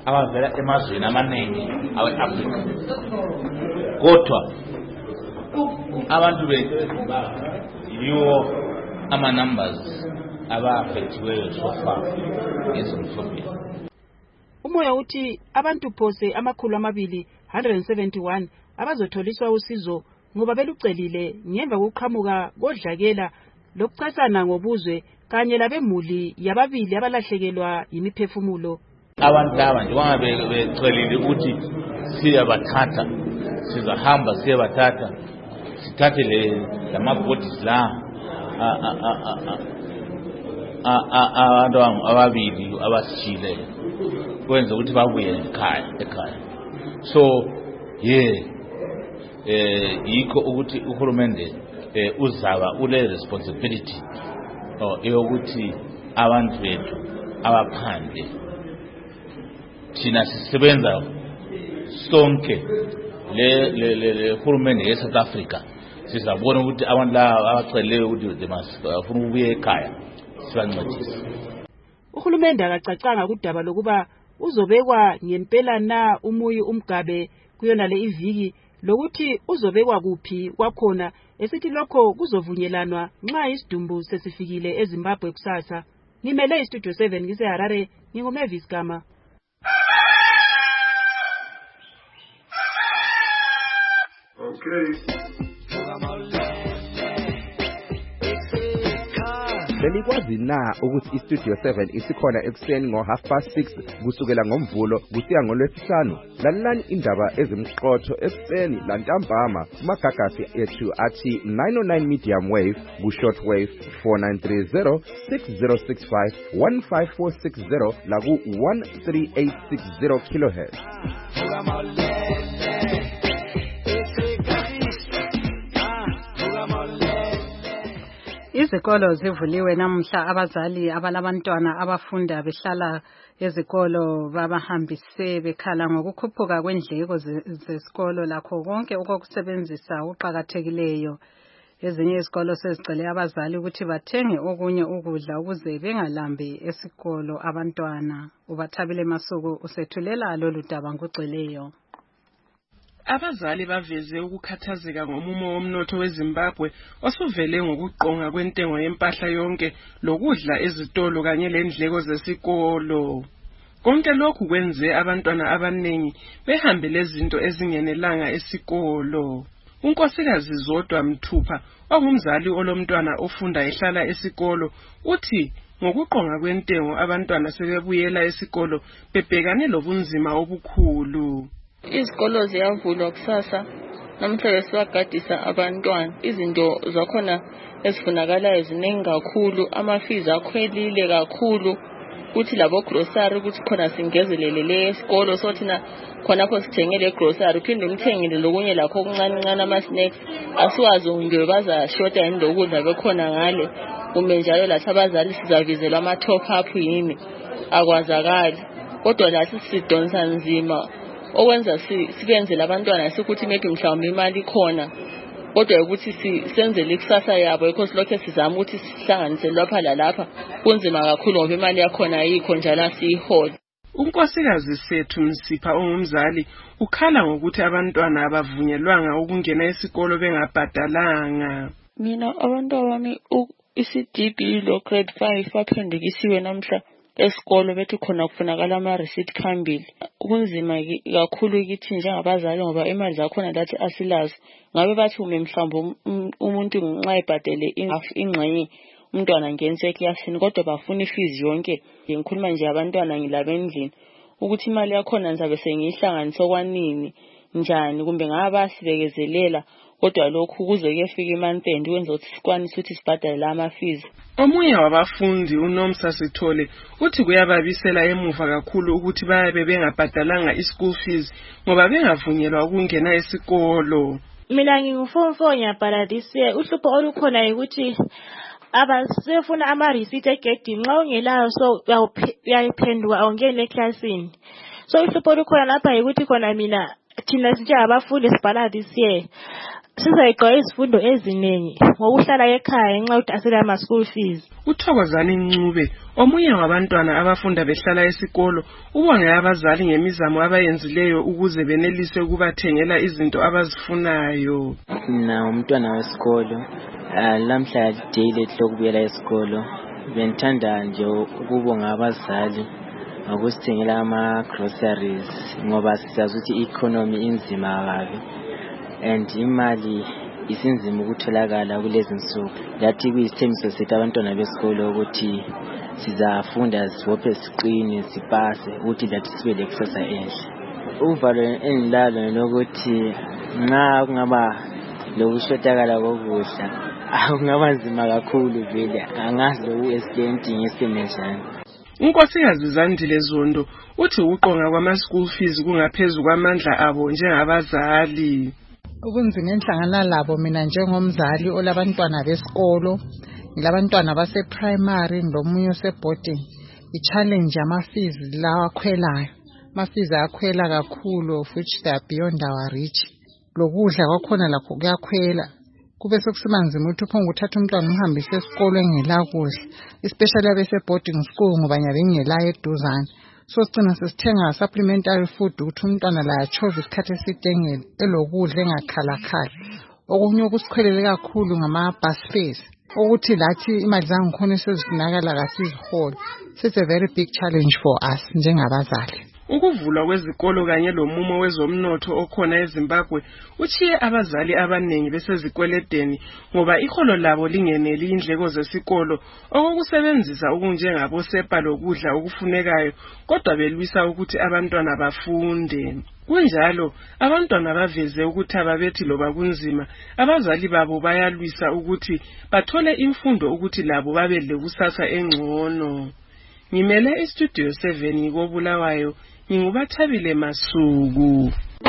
abavela emazweni amaningi awe-Afrika. Kodwa abantu bethu yiwo ama-numbers aba-affectiweyo so far ngezinhlobeni. Umoya uthi abantu phose 271 abazotholiswa usizo ngoba belucelile ngemva kokuqhamuka kodlakela lokuchasana ngobuzwe kanye labemuli yababili abalahlekelwa yimiphefumulo. Abantu laba njengoba becelile ukuthi siyabathatha, sizahamba siyabathatha, sithathe lamabodies la abantu ababili abasishile kwenza ukuthi babuye ekhaya. So yikho ukuthi uhulumende uzaba ule responsibility yokuthi abantu bethu abaphandle thina sisebenza sonke le hulumende ye South Africa sizabona ukuthi abantu laba abacelewe ukuthi bafuna ukubuya ekhaya sibancedise. Uhulumende akacacanga kudaba lokuba uzobekwa ngempela na umuyi umgabe kuyona le iviki lokuthi uzobekwa kuphi kwakhona esithi lokho kuzovunyelana nxa isidumbu sesifikile eZimbabwe kusasa. Ngimele iStudio 7 ngise Harare, nginguMavis Gama. Okay. Belikwazi na ukuthi iStudio 7 isikhona ekuseni ngo6:30 kusukela ngomvulo kusiya ngoLwesihlanu? Lalelani indaba ezimqotho ekuseni lantambama kumagagasi ethu athi 909 medium wave ku-short wave 4930 6065 15460 laku 13860 kilohertz. Izikolo zivuliwe namhla. Abazali abalabantwana abafunda behlala ezikolo babahambise bekhala ngokukhuphuka kwendleko zesikolo lakho konke okokusebenzisa uqhakathekileyo. Ezinye izikolo sezicele abazali ukuthi bathenge okunye ukudla ukuze bengalambi esikolo abantwana. Ubathabile Masuku usethulela lolu daba ngogcweleyo. Abazali baveze ukukhathazeka ngomumo womnotho weZimbabwe osuvele ngokuqonga kwentengo yempahla yonke lokudla ezitolo kanye lendleko zesikolo. Konke lokhu kwenze abantwana abanengi behambe lezinto ezingenelanga esikolo. Unkosikazi Zodwa Mthupha ongumzali olomntwana ofunda ehlala esikolo uthi ngokuqonga kwentengo abantwana sebebuyela esikolo bebhekane lobunzima obukhulu. Izikolo ziyavulwa kusasa namhla siyagadisa abantwana. Izinto zakhona ezifunakalayo ziningi kakhulu, amafizi akhwelile kakhulu. Uthi labo grocery ukuthi khona singezelele le esikolo sothina khonapho sithengele grocery phinde umthengele lokunye lakho okuncane ama snacks asiwazi unge bazashota indokudla bekhona ngale. Kume njalo lathi abazali sizavizelwa ama top up yini akwazakali. Kodwa lathi sidonsa nzima okwenza sibenzele abantwana sikuthi maybe mhlawumbe imali khona kodwa ukuthi senzele ikusasa yabo yikho silokho sizama ukuthi sihlanganise lapha lalapha kunzima kakhulu ngoba imali yakhona ayikho njalo siyihola. Unkosikazi Sethu Msipha ongumzali ukhala ngokuthi abantwana abavunyelwanga ukungena esikolo bengabhadalanga. Mina abantu abami iCDB lo grade 5 baphendukisiwe namhla esikolo bethi khona kufunakala ama receipt phambili. Kunzima kakhulu kithi njengabazali ngoba imali zakhona lathi asilazi. Ngabe bathi mhlawumbe umuntu nxa ebhadele ingxenye umntwana ngenze eklasini kodwa bafuna ifees yonke. Ngikhuluma nje abantwana ngilabendlini ukuthi imali yakhona ngizabe sengihlanganisa kwanini njani kumbe ngaba sibekezelela kodwa lokhu kuze kuyefika imonth end wenza ukuthi sikwanise ukuthi sibhadale lama fees. Omunye wabafundi uNomsa Sithole uthi kuyababisela emuva kakhulu ukuthi bayabe bengabhadalanga ischool fees ngoba bengavunyelwa ukungena esikolo. Mina ngingufone 4 nyabhala this year. Uhlupho olukhona ukuthi abasefuna ama receipt egedini nxa ungelayo so uyayiphenduka awungene eclassini. So uhlupho olukhona lapha ukuthi khona mina thina sinje abafundi sibhala this year sizayiqoqa izifundo eziningi ngokuhlala ekhaya ngenxa yokuthi asela ama-school fees. uThokozani Ncube omunye wabantwana abafunda behlala esikolo ubonge abazali ngemizamo abayenzileyo ukuze benelise ukubathengela izinto abazifunayo. Mina umntwana wesikolo lamhla day lethu lokubuyela esikolo bengithanda nje ukubonga abazali ngokusithengela ama-groceries ngoba sisazi ukuthi i-economy inzima kabi and imali isinzima ukutholakala kulezi nsuku. Lathi kuyisithembiso sethu abantwana besikolo ukuthi sizafunda sibophe siqine sipase ukuthi lathi sibe lekusasa enhle. Uvalo engilalo lokuthi nxa kungaba lokushotakala kokudla kungaba nzima kakhulu vele angazi loku-explain ngesimo njani. uNkosikazi Zandile Zondo uthi ukuqonga kwama-school fees kungaphezu kwamandla abo njengabazali. Ubunzima enhlangana labo mina njengomzali olabantwana besikolo, ngilabantwana base-primary lomunye ose-boarding. I-challenge ama-fees lawa akhwelayo. Ama-fees ayakhwela kakhulu of which they are beyond our reach. Lokudla kwakhona lakho kuyakhwela. Kube sekusiba nzima ukuthi uphonge uthatha umntwana umhambise esikolo engela kudla, especially abese-boarding school ngoba nyabe ngelayo eduzane. So sigcina sesithenga supplementary food ukuthi umntwana la achove isikhathi eside elokudla engakhalakhala. Okunye okusikhwelele kakhulu ngama-bus fares ukuthi lathi imali zangikhona sezifunakala kasizihole. So it's a very big challenge for us njengabazali. Ukuvulwa kwezikolo kanye lomumo wezomnotho okhona eZimbabwe uchiye abazali abanengi besezikweledeni ngoba iholo labo lingeneli indleko zesikolo okokusebenzisa okunjengabo sepa lokudla okufunekayo kodwa belwisa ukuthi abantwana bafunde. Kunjalo abantwana baveze ukuthi ababethi loba kunzima abazali babo bayalwisa ukuthi bathole imfundo ukuthi labo babe lekusasa engcono. Ngimele istudio 7 koBulawayo Ngingubathabile Masuku.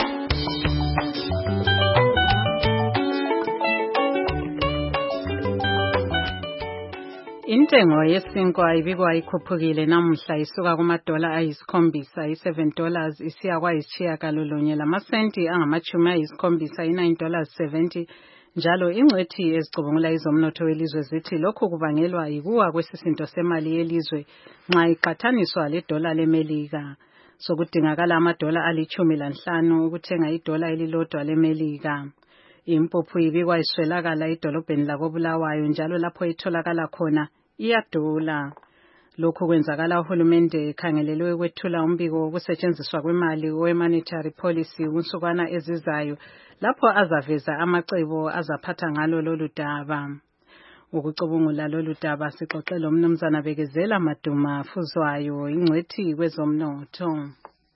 Intengo yesinkwa ibikwa ikhuphukile namuhla isuka kumadola ayisikhombiza $7 isiya kwayisitshiyagalolunye lamasenti angamachumi $9.70 njalo ingcwethi ezicubungula izomnotho welizwe zithi lokhu kubangelwa yikuwa kwesisindo semali yelizwe nxa iqathaniswa ledola leMelika. Sokudingakala amadola $15 ukuthenga idola elilodwa leMelika. Impuphu ibikwa iswelakala edolobheni lakoBulawayo njalo lapho itholakala khona iyadula. Lokhu kwenzakala uhulumende ekhangelelwe ukwethula umbiko wokusetshenziswa kwemali we-monetary policy unsukwana ezizayo lapho azaveza amacebo azaphatha ngalo lolu daba. Ukucubungula lolu daba sixoxele umnumzana Bekezela Maduma Fuzwayo ingcwethi kwezomnotho.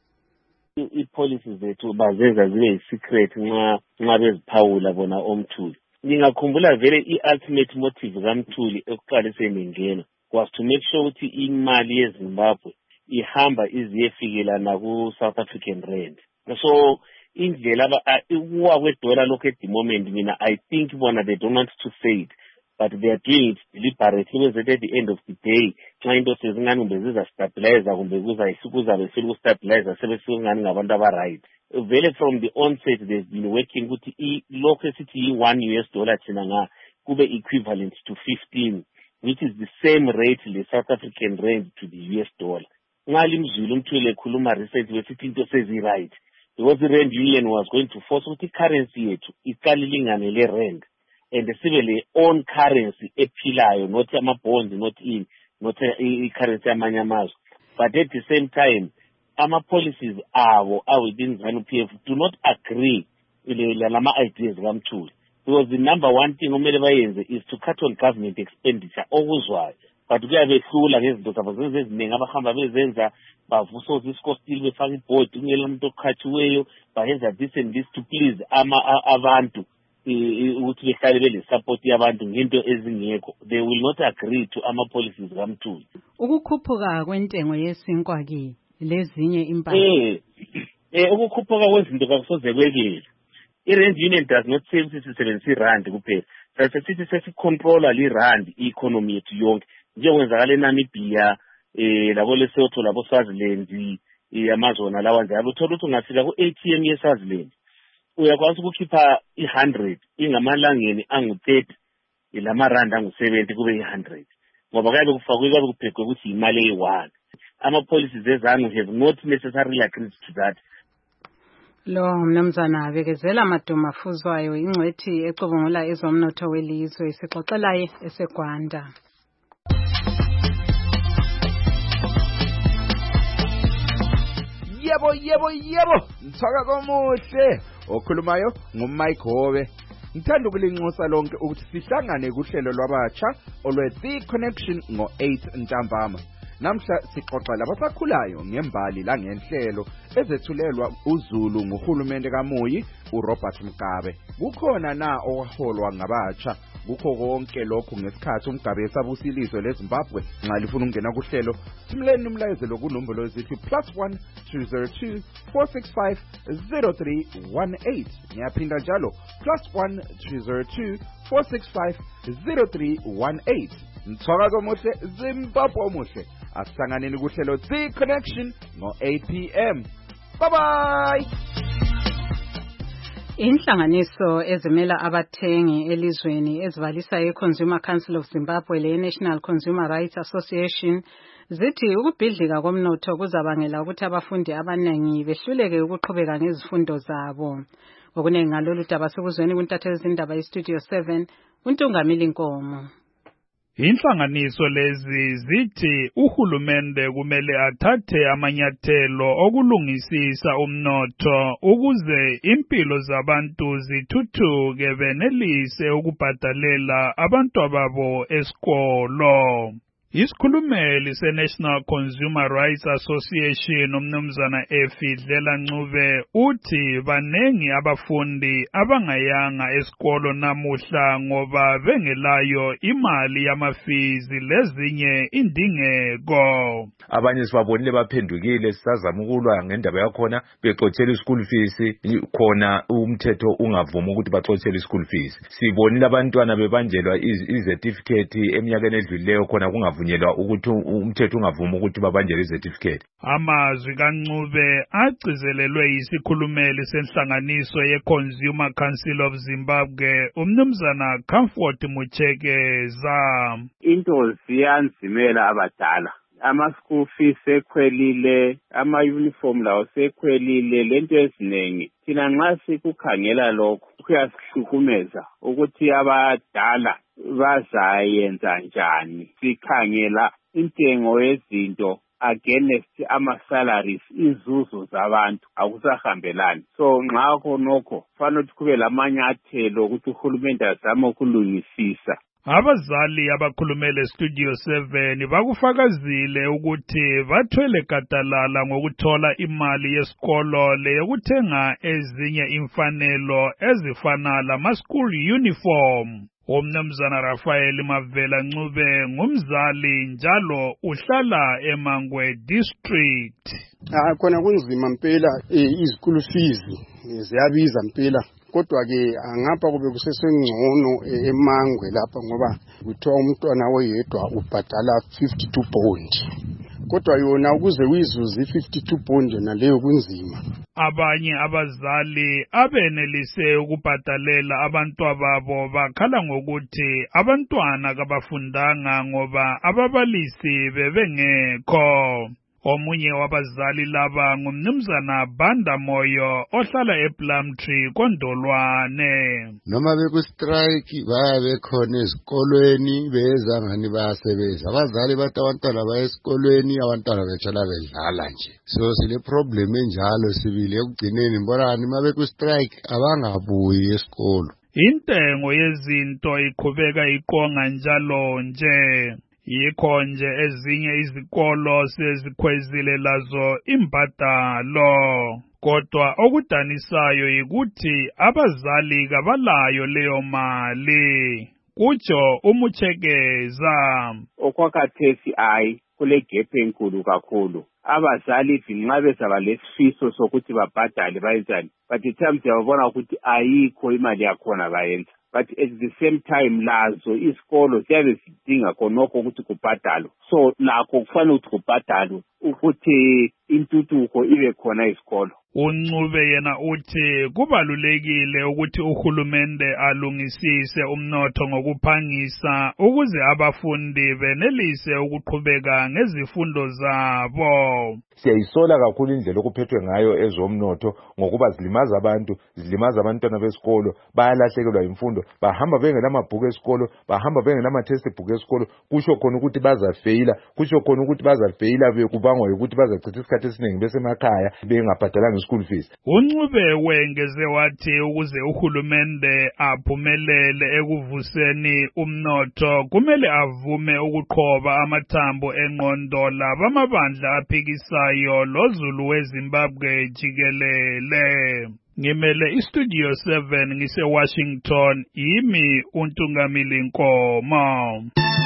I-policy zethu bazenza zibe yi-secret nxa beziphawula bona omthuli. Ngingakhumbula vele i-ultimate motive kaMthuli ekuqaliseni ngena was to make sure ukuthi imali yeZimbabwe ihamba iziyefikela naku-South African rand. So indlela ukuwa kwedola lokhu at the moment mina I think bona they don't want to say it but they are doing it deliberately because at the end of the day xa into sezingani kumbe ziza-stabilizer kumbe kuzabe seku-stabilizer sebesingani ngabantu aba-right. Vele from the onset they've been working ukuthi lokhu esithi $1 thina nga kube equivalent to 15 which is the same rate le South African rand to the $. Nxa limzulu umthule ekhuluma research besithi into sezi-right because the rand union was going to force ukuthi currency yethu iqale ilingane le rand and sibe le own currency ephilayo not ama-bonds not i-currency yamanye amazwe. But at the same time ama-policies abo within ZANU-PF do not agree lama-ideas kaMthuli because the number one thing omele bayenze is to cut on government expenditure okuzwayo but kuyabehlula ngezinto zabo eziningi abahamba bezenza bavusoza isikostile befaka ibhodi kungela umuntu oqhatshiweyo bayenza this and this to please abantu ukuthi behlale bele-support yabantu ngento ezingekho. They will not agree to ama-policies kaMthuli. Ukukhuphuka kwentengo yesinkwa ki lezinye impahla ukukhuphuka kwezinto kakusoze kwekile. I-rand union does not say ukuthi sisebenzisa irandi kuphela sasithi sesicontrola li-rand i-economy yethu yonke njengokwenzakala eNamibia labo Lesotho labo Swaziland amazona lawa njalo uthola ukuthi ungafika ku-ATM ye-Swaziland uyakwazi ukukhipha 100 ingamalangeni angu-30 ilamarandi angu-70 kube 100 ngoba kabe kufakwe kabe kubhekwe ukuthi imali eyi-1. Ama-policies ezangu have not necessarily agreed to that. Lo mnumzana Bekezela Maduma Fuzwayo ingcwethi ecubungula ezomnotho welizwe sixoxelaye eseGwanda. Yebo mthaka komuhle okhulumayo nguMike Hobe. Ngithanda ukulinxusa lonke ukuthi sihlangane kuhlelo lwabatsha olwe-The Connection ngo-8 ntambama. Namhla sixoxa labasakhulayo ngembali la ngenhlelo ezethulelwa uZulu nguhulumende kaMuyi uRobert Mugabe. Kukhona na owaholwa ngabatsha kukho konke lokho ngesikhathi uMgabe esabusilizwe leZimbabwe nxa lifuna ukungena kuhlelo simleni umlayezelo kunombolo ezithi +1 202 465 0318. Ngiyaphinda njalo +1 202 465 0318. Mthwaka komuhle Zimbabwe omuhle. Asihlanganeni kuhlelo The Connection ngo-8 p.m. Bye bye. Inhlanganiso ezimela abathengi elizweni ezibalisa iConsumer Council of Zimbabwe leNational Consumer Rights Association zithi ukubhidlika komnotho kuzabangela ukuthi abafundi abanengi behluleke ukuqhubeka ngezifundo zabo. Ngokunengi ngalolu daba sekuzweni kuntatheli izindaba yeStudio 7 uNtungamili Nkomo. Inhlanganiso lezi zithi uhulumende kumele athathe amanyathelo okulungisisa umnotho ukuze impilo zabantu zithuthuke benelise ukubhadalela abantu babo esikolo. Isikhulumeli seNational Consumer Rights Association umnumzana Efidlela Ncube uthi banengi abafundi abangayanga esikolo namuhla ngoba bengelayo imali yamafizi lezinye indingeko. Abanye sibabonile baphendukile sisazama ukulwa ngendaba yakhona bexothela ischool fees khona umthetho ungavuma ukuthi baxothele ischool fees. Sibonile abantwana bebanjelwa icertificate eminyakeni edlulileyo khona kungavunyelwa ukuthi umthetho ungavuma ukuthi babanjele icertificate. Amazwi kaNcube agcizelelwe isikhulumeli senhlanganiso yeConsumer Council of Zimbabwe umnumzana Comfort Muchekeza. Into ziyanzimela abadala. Ama-school fees sekhwelile, ama-uniform lawo sekhwelile, lento ezinengi. Thina nxa sikukhangela lokho kuyasihlukumeza ukuthi abadala bazayenza njani. Sikhangela intengo yezinto against ama-salaries, izuzo zabantu akusahambelani. So nxa khonokho kufanele ukuthi kube lamanyathelo ukuthi uhulumende azame ukulungisisa. Abazali abakhulumele Studio 7 bakufakazile ukuthi bathwele gadalala ngokuthola imali yesikolo leyokuthenga ezinye imfanelo ezifana lama-school uniform. Umnumzana Rafael Mavela Ncube ngumzali njalo uhlala eMangwe district. Khona kunzima mpela izikulu fees ziyabiza mpela. Kodwa ke angapha kube kusesengcono eMangwe lapha ngoba kuthiwa umntwana oyedwa ubhadala 52 bond. Kodwa yona ukuze uyizuze 52 bond naleyo kunzima. Abanye abazali abenelise ukubhadalela abantwababo bakhala ngokuthi abantwana kabafundanga ngoba ababalisi bebengekho. Omunye wabazali laba ngumnumzana Banda Moyo ohlala ePlumtree Kondolwane. Noma bekustrike baya bekhona ezikolweni beza ngani bayasebenza. Abazali bathi abantwana baya esikolweni abantwana bethola bedlala nje. So sile problem enjalo sibili ekugcineni mbonani mabe kustrike abangabuyi esikolo. Intengo yezinto iqhubeka iqonga njalo nje. Yikho nje ezinye izikolo sezikhwezile lazo imbadalo. Kodwa okudanisayo yikuthi abazali kabalayo leyo mali. Kutsho umuchekeza. Okwakhathesi kule gap enkulu kakhulu. Abazali nxa bezaba lesifiso sokuthi babhadale bayenzani. But times yabona ukuthi ayikho imali yakhona bayenza. But at the same time lazo isikolo siyabe sidinga khonokho ukuthi kubhadalwe. So lakho kufanele ukuthi kubhadalwe ukuthi intuthuko ibe khona isikolo. uNcube yena uthi kubalulekile ukuthi uhulumende alungisise umnotho ngokuphangisa ukuze abafundi benelise ukuqhubeka ngezifundo zabo. Siyayisola kakhulu indlela okuphethwe ngayo ezomnotho ngokuba zilimaza abantu, zilimaza abantwana besikolo, bayalahlekelwa imfundo, bahamba bengelamabhuku esikolo, bahamba bengelama-textbook esikolo, kusho khona ukuthi bazafeyila, kusho khona ukuthi bazafeyila bekubangwa ukuthi bazachitha isikhathi esiningi besemakhaya bengabhadalanga school fees. uNcube wengeze wathi ukuze uhulumende aphumelele ekuvuseni umnotho kumele avume ukuqhoba amathambo engqondo labamabandla aphikisayo loZulu weZimbabwe jikelele. Ngimele iStudio 7 ngise Washington, yimi uNtungamili Nkomo.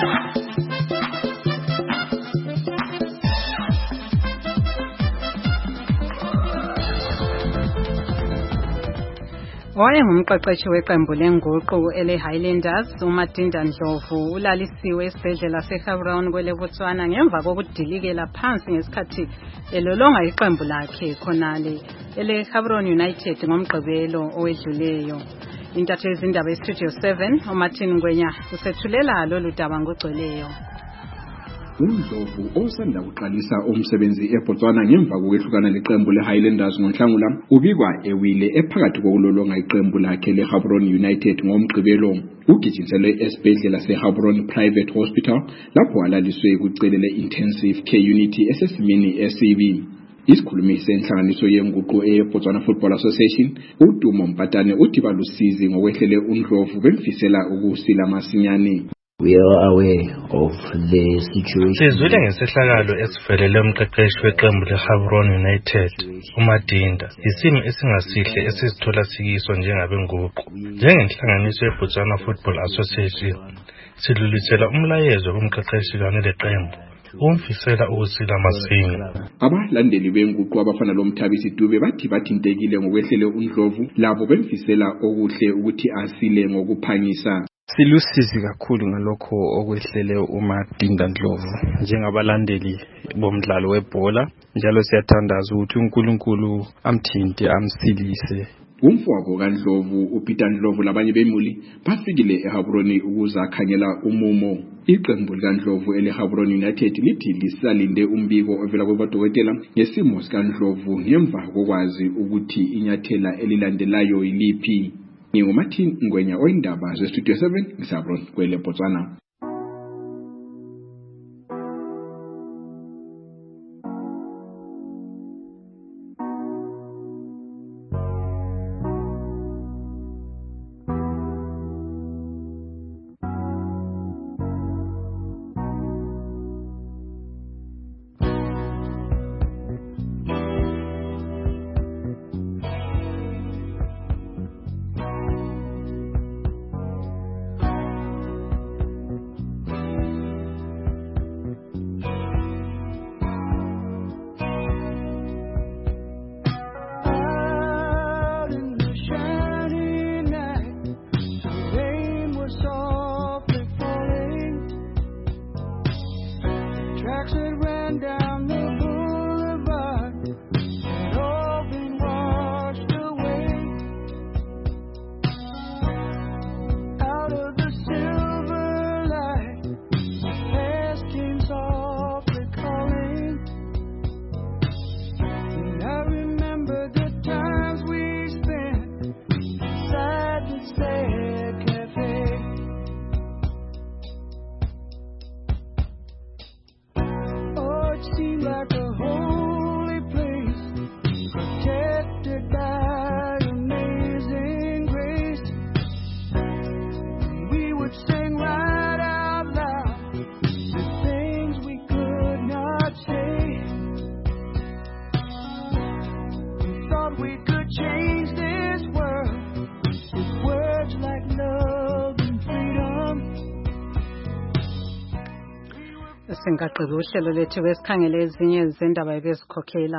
Wayengumqeqeshi weqembu lenguqu ele-Highlanders uMadinda Ndlovu ulalisiwe esibhedlela seGaborone kweleBotswana ngemva kokudilikela phansi ngesikhathi elolonga iqembu lakhe khonale ele-Gaborone United ngomgqibelo owedluleyo. Intatheli zindaba eStudio 7 uMartin Ngwenya usethulela lolu daba ngogcweleyo. uNdlovu osanda kuqalisa umsebenzi eBotswana ngemva kokwehlukana leqembu leHighlanders ngoNhlangula ubikwa ewile ephakathi kokulolonga iqembu lakhe leGaborone United ngomgqibelo. Ugijinselwe esibhedlela seGaborone Private Hospital lapho alaliswe kucelele intensive care unit esesimeni esibi. Isikhulumi senhlanganiso yenguqu eBotswana Football Association uDumo Mpatane uthi balusizi ngokwehlele uNdlovu bemfisela ukusila masinyane. We are aware of the situation. Sizwile ngesehlakalo esivelele umqeqeshi weqembu leGaborone United uMadinda. Isimo esingasihle esizithola sikiso njengabenguqu. Njengenhlanganiso yeBotswana Football Association sidlulisela umlayezo kumqeqeshi kanye leqembu umfisela ukusila masinya. Abalandeli benguqu abafana loMthabisi Dube bathi bathintekile ngokwehlele uNdlovu labo bemfisela okuhle ukuthi asile ngokuphangisa. Silusizi kakhulu ngalokho okwehlele uMadinda Ndlovu njengabalandeli bomdlalo webhola, njalo siyathandaza ukuthi uNkulunkulu amthinte amsilise. Umfowabo kaNdlovu uPeter Ndlovu labanye bemuli bafikile eGaborone ukuzakhangela umumo. Iqembu likaNdlovu eleGaborone United lithi lisalinde umbiko ovela kwabodokotela ngesimo sikaNdlovu ngemva kokwazi ukuthi inyathela elilandelayo yiliphi. NginguMartin Ngwenya oyindaba zeStudio 7 ngisaBron kweleBotswana. Singaqhubeka uhlelo lethu besikhangele ezinye izindaba ebezikhokhela.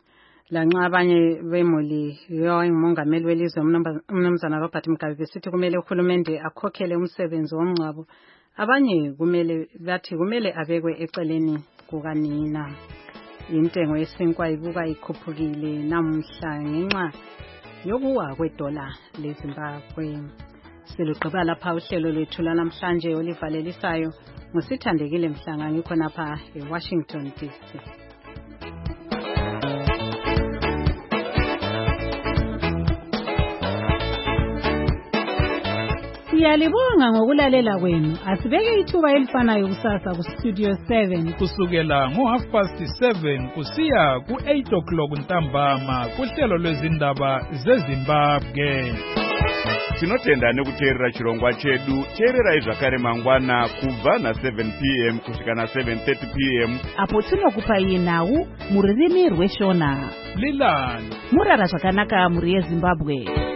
Lanxa abanye bemuli yowayengumongameli welizwe umnumzana Robert Mugabe besithi kumele uhulumende akhokhele umsebenzi womngcwabo, abanye kumele abekwe eceleni kukanina. intengo yesinkwa ibuka ikhuphukile namhla ngenxa yokuwa kwedola leZimbabwe. Siluqaba lapha uhlelo lwethu namhlanje olivalelisayo ngusithandekile Mhlanga ngikho napha eWashington DC. Siyalibonga ngokulalela kwenu. Asibeke ithuba elifanayo kusasa ku Studio 7 kusukela ngo7:30 kusiya ku8 ntambama kuhlelo lwezindaba zeZimbabwe. Tinotenda nekuteerera chirongwa chedu. Teererai zvakare mangwana kubva na7 p.m. kusvika na7:30 p.m. apo tinokupai nhau mururimi rweshona. Lilani murara zvakanaka muri yeZimbabwe.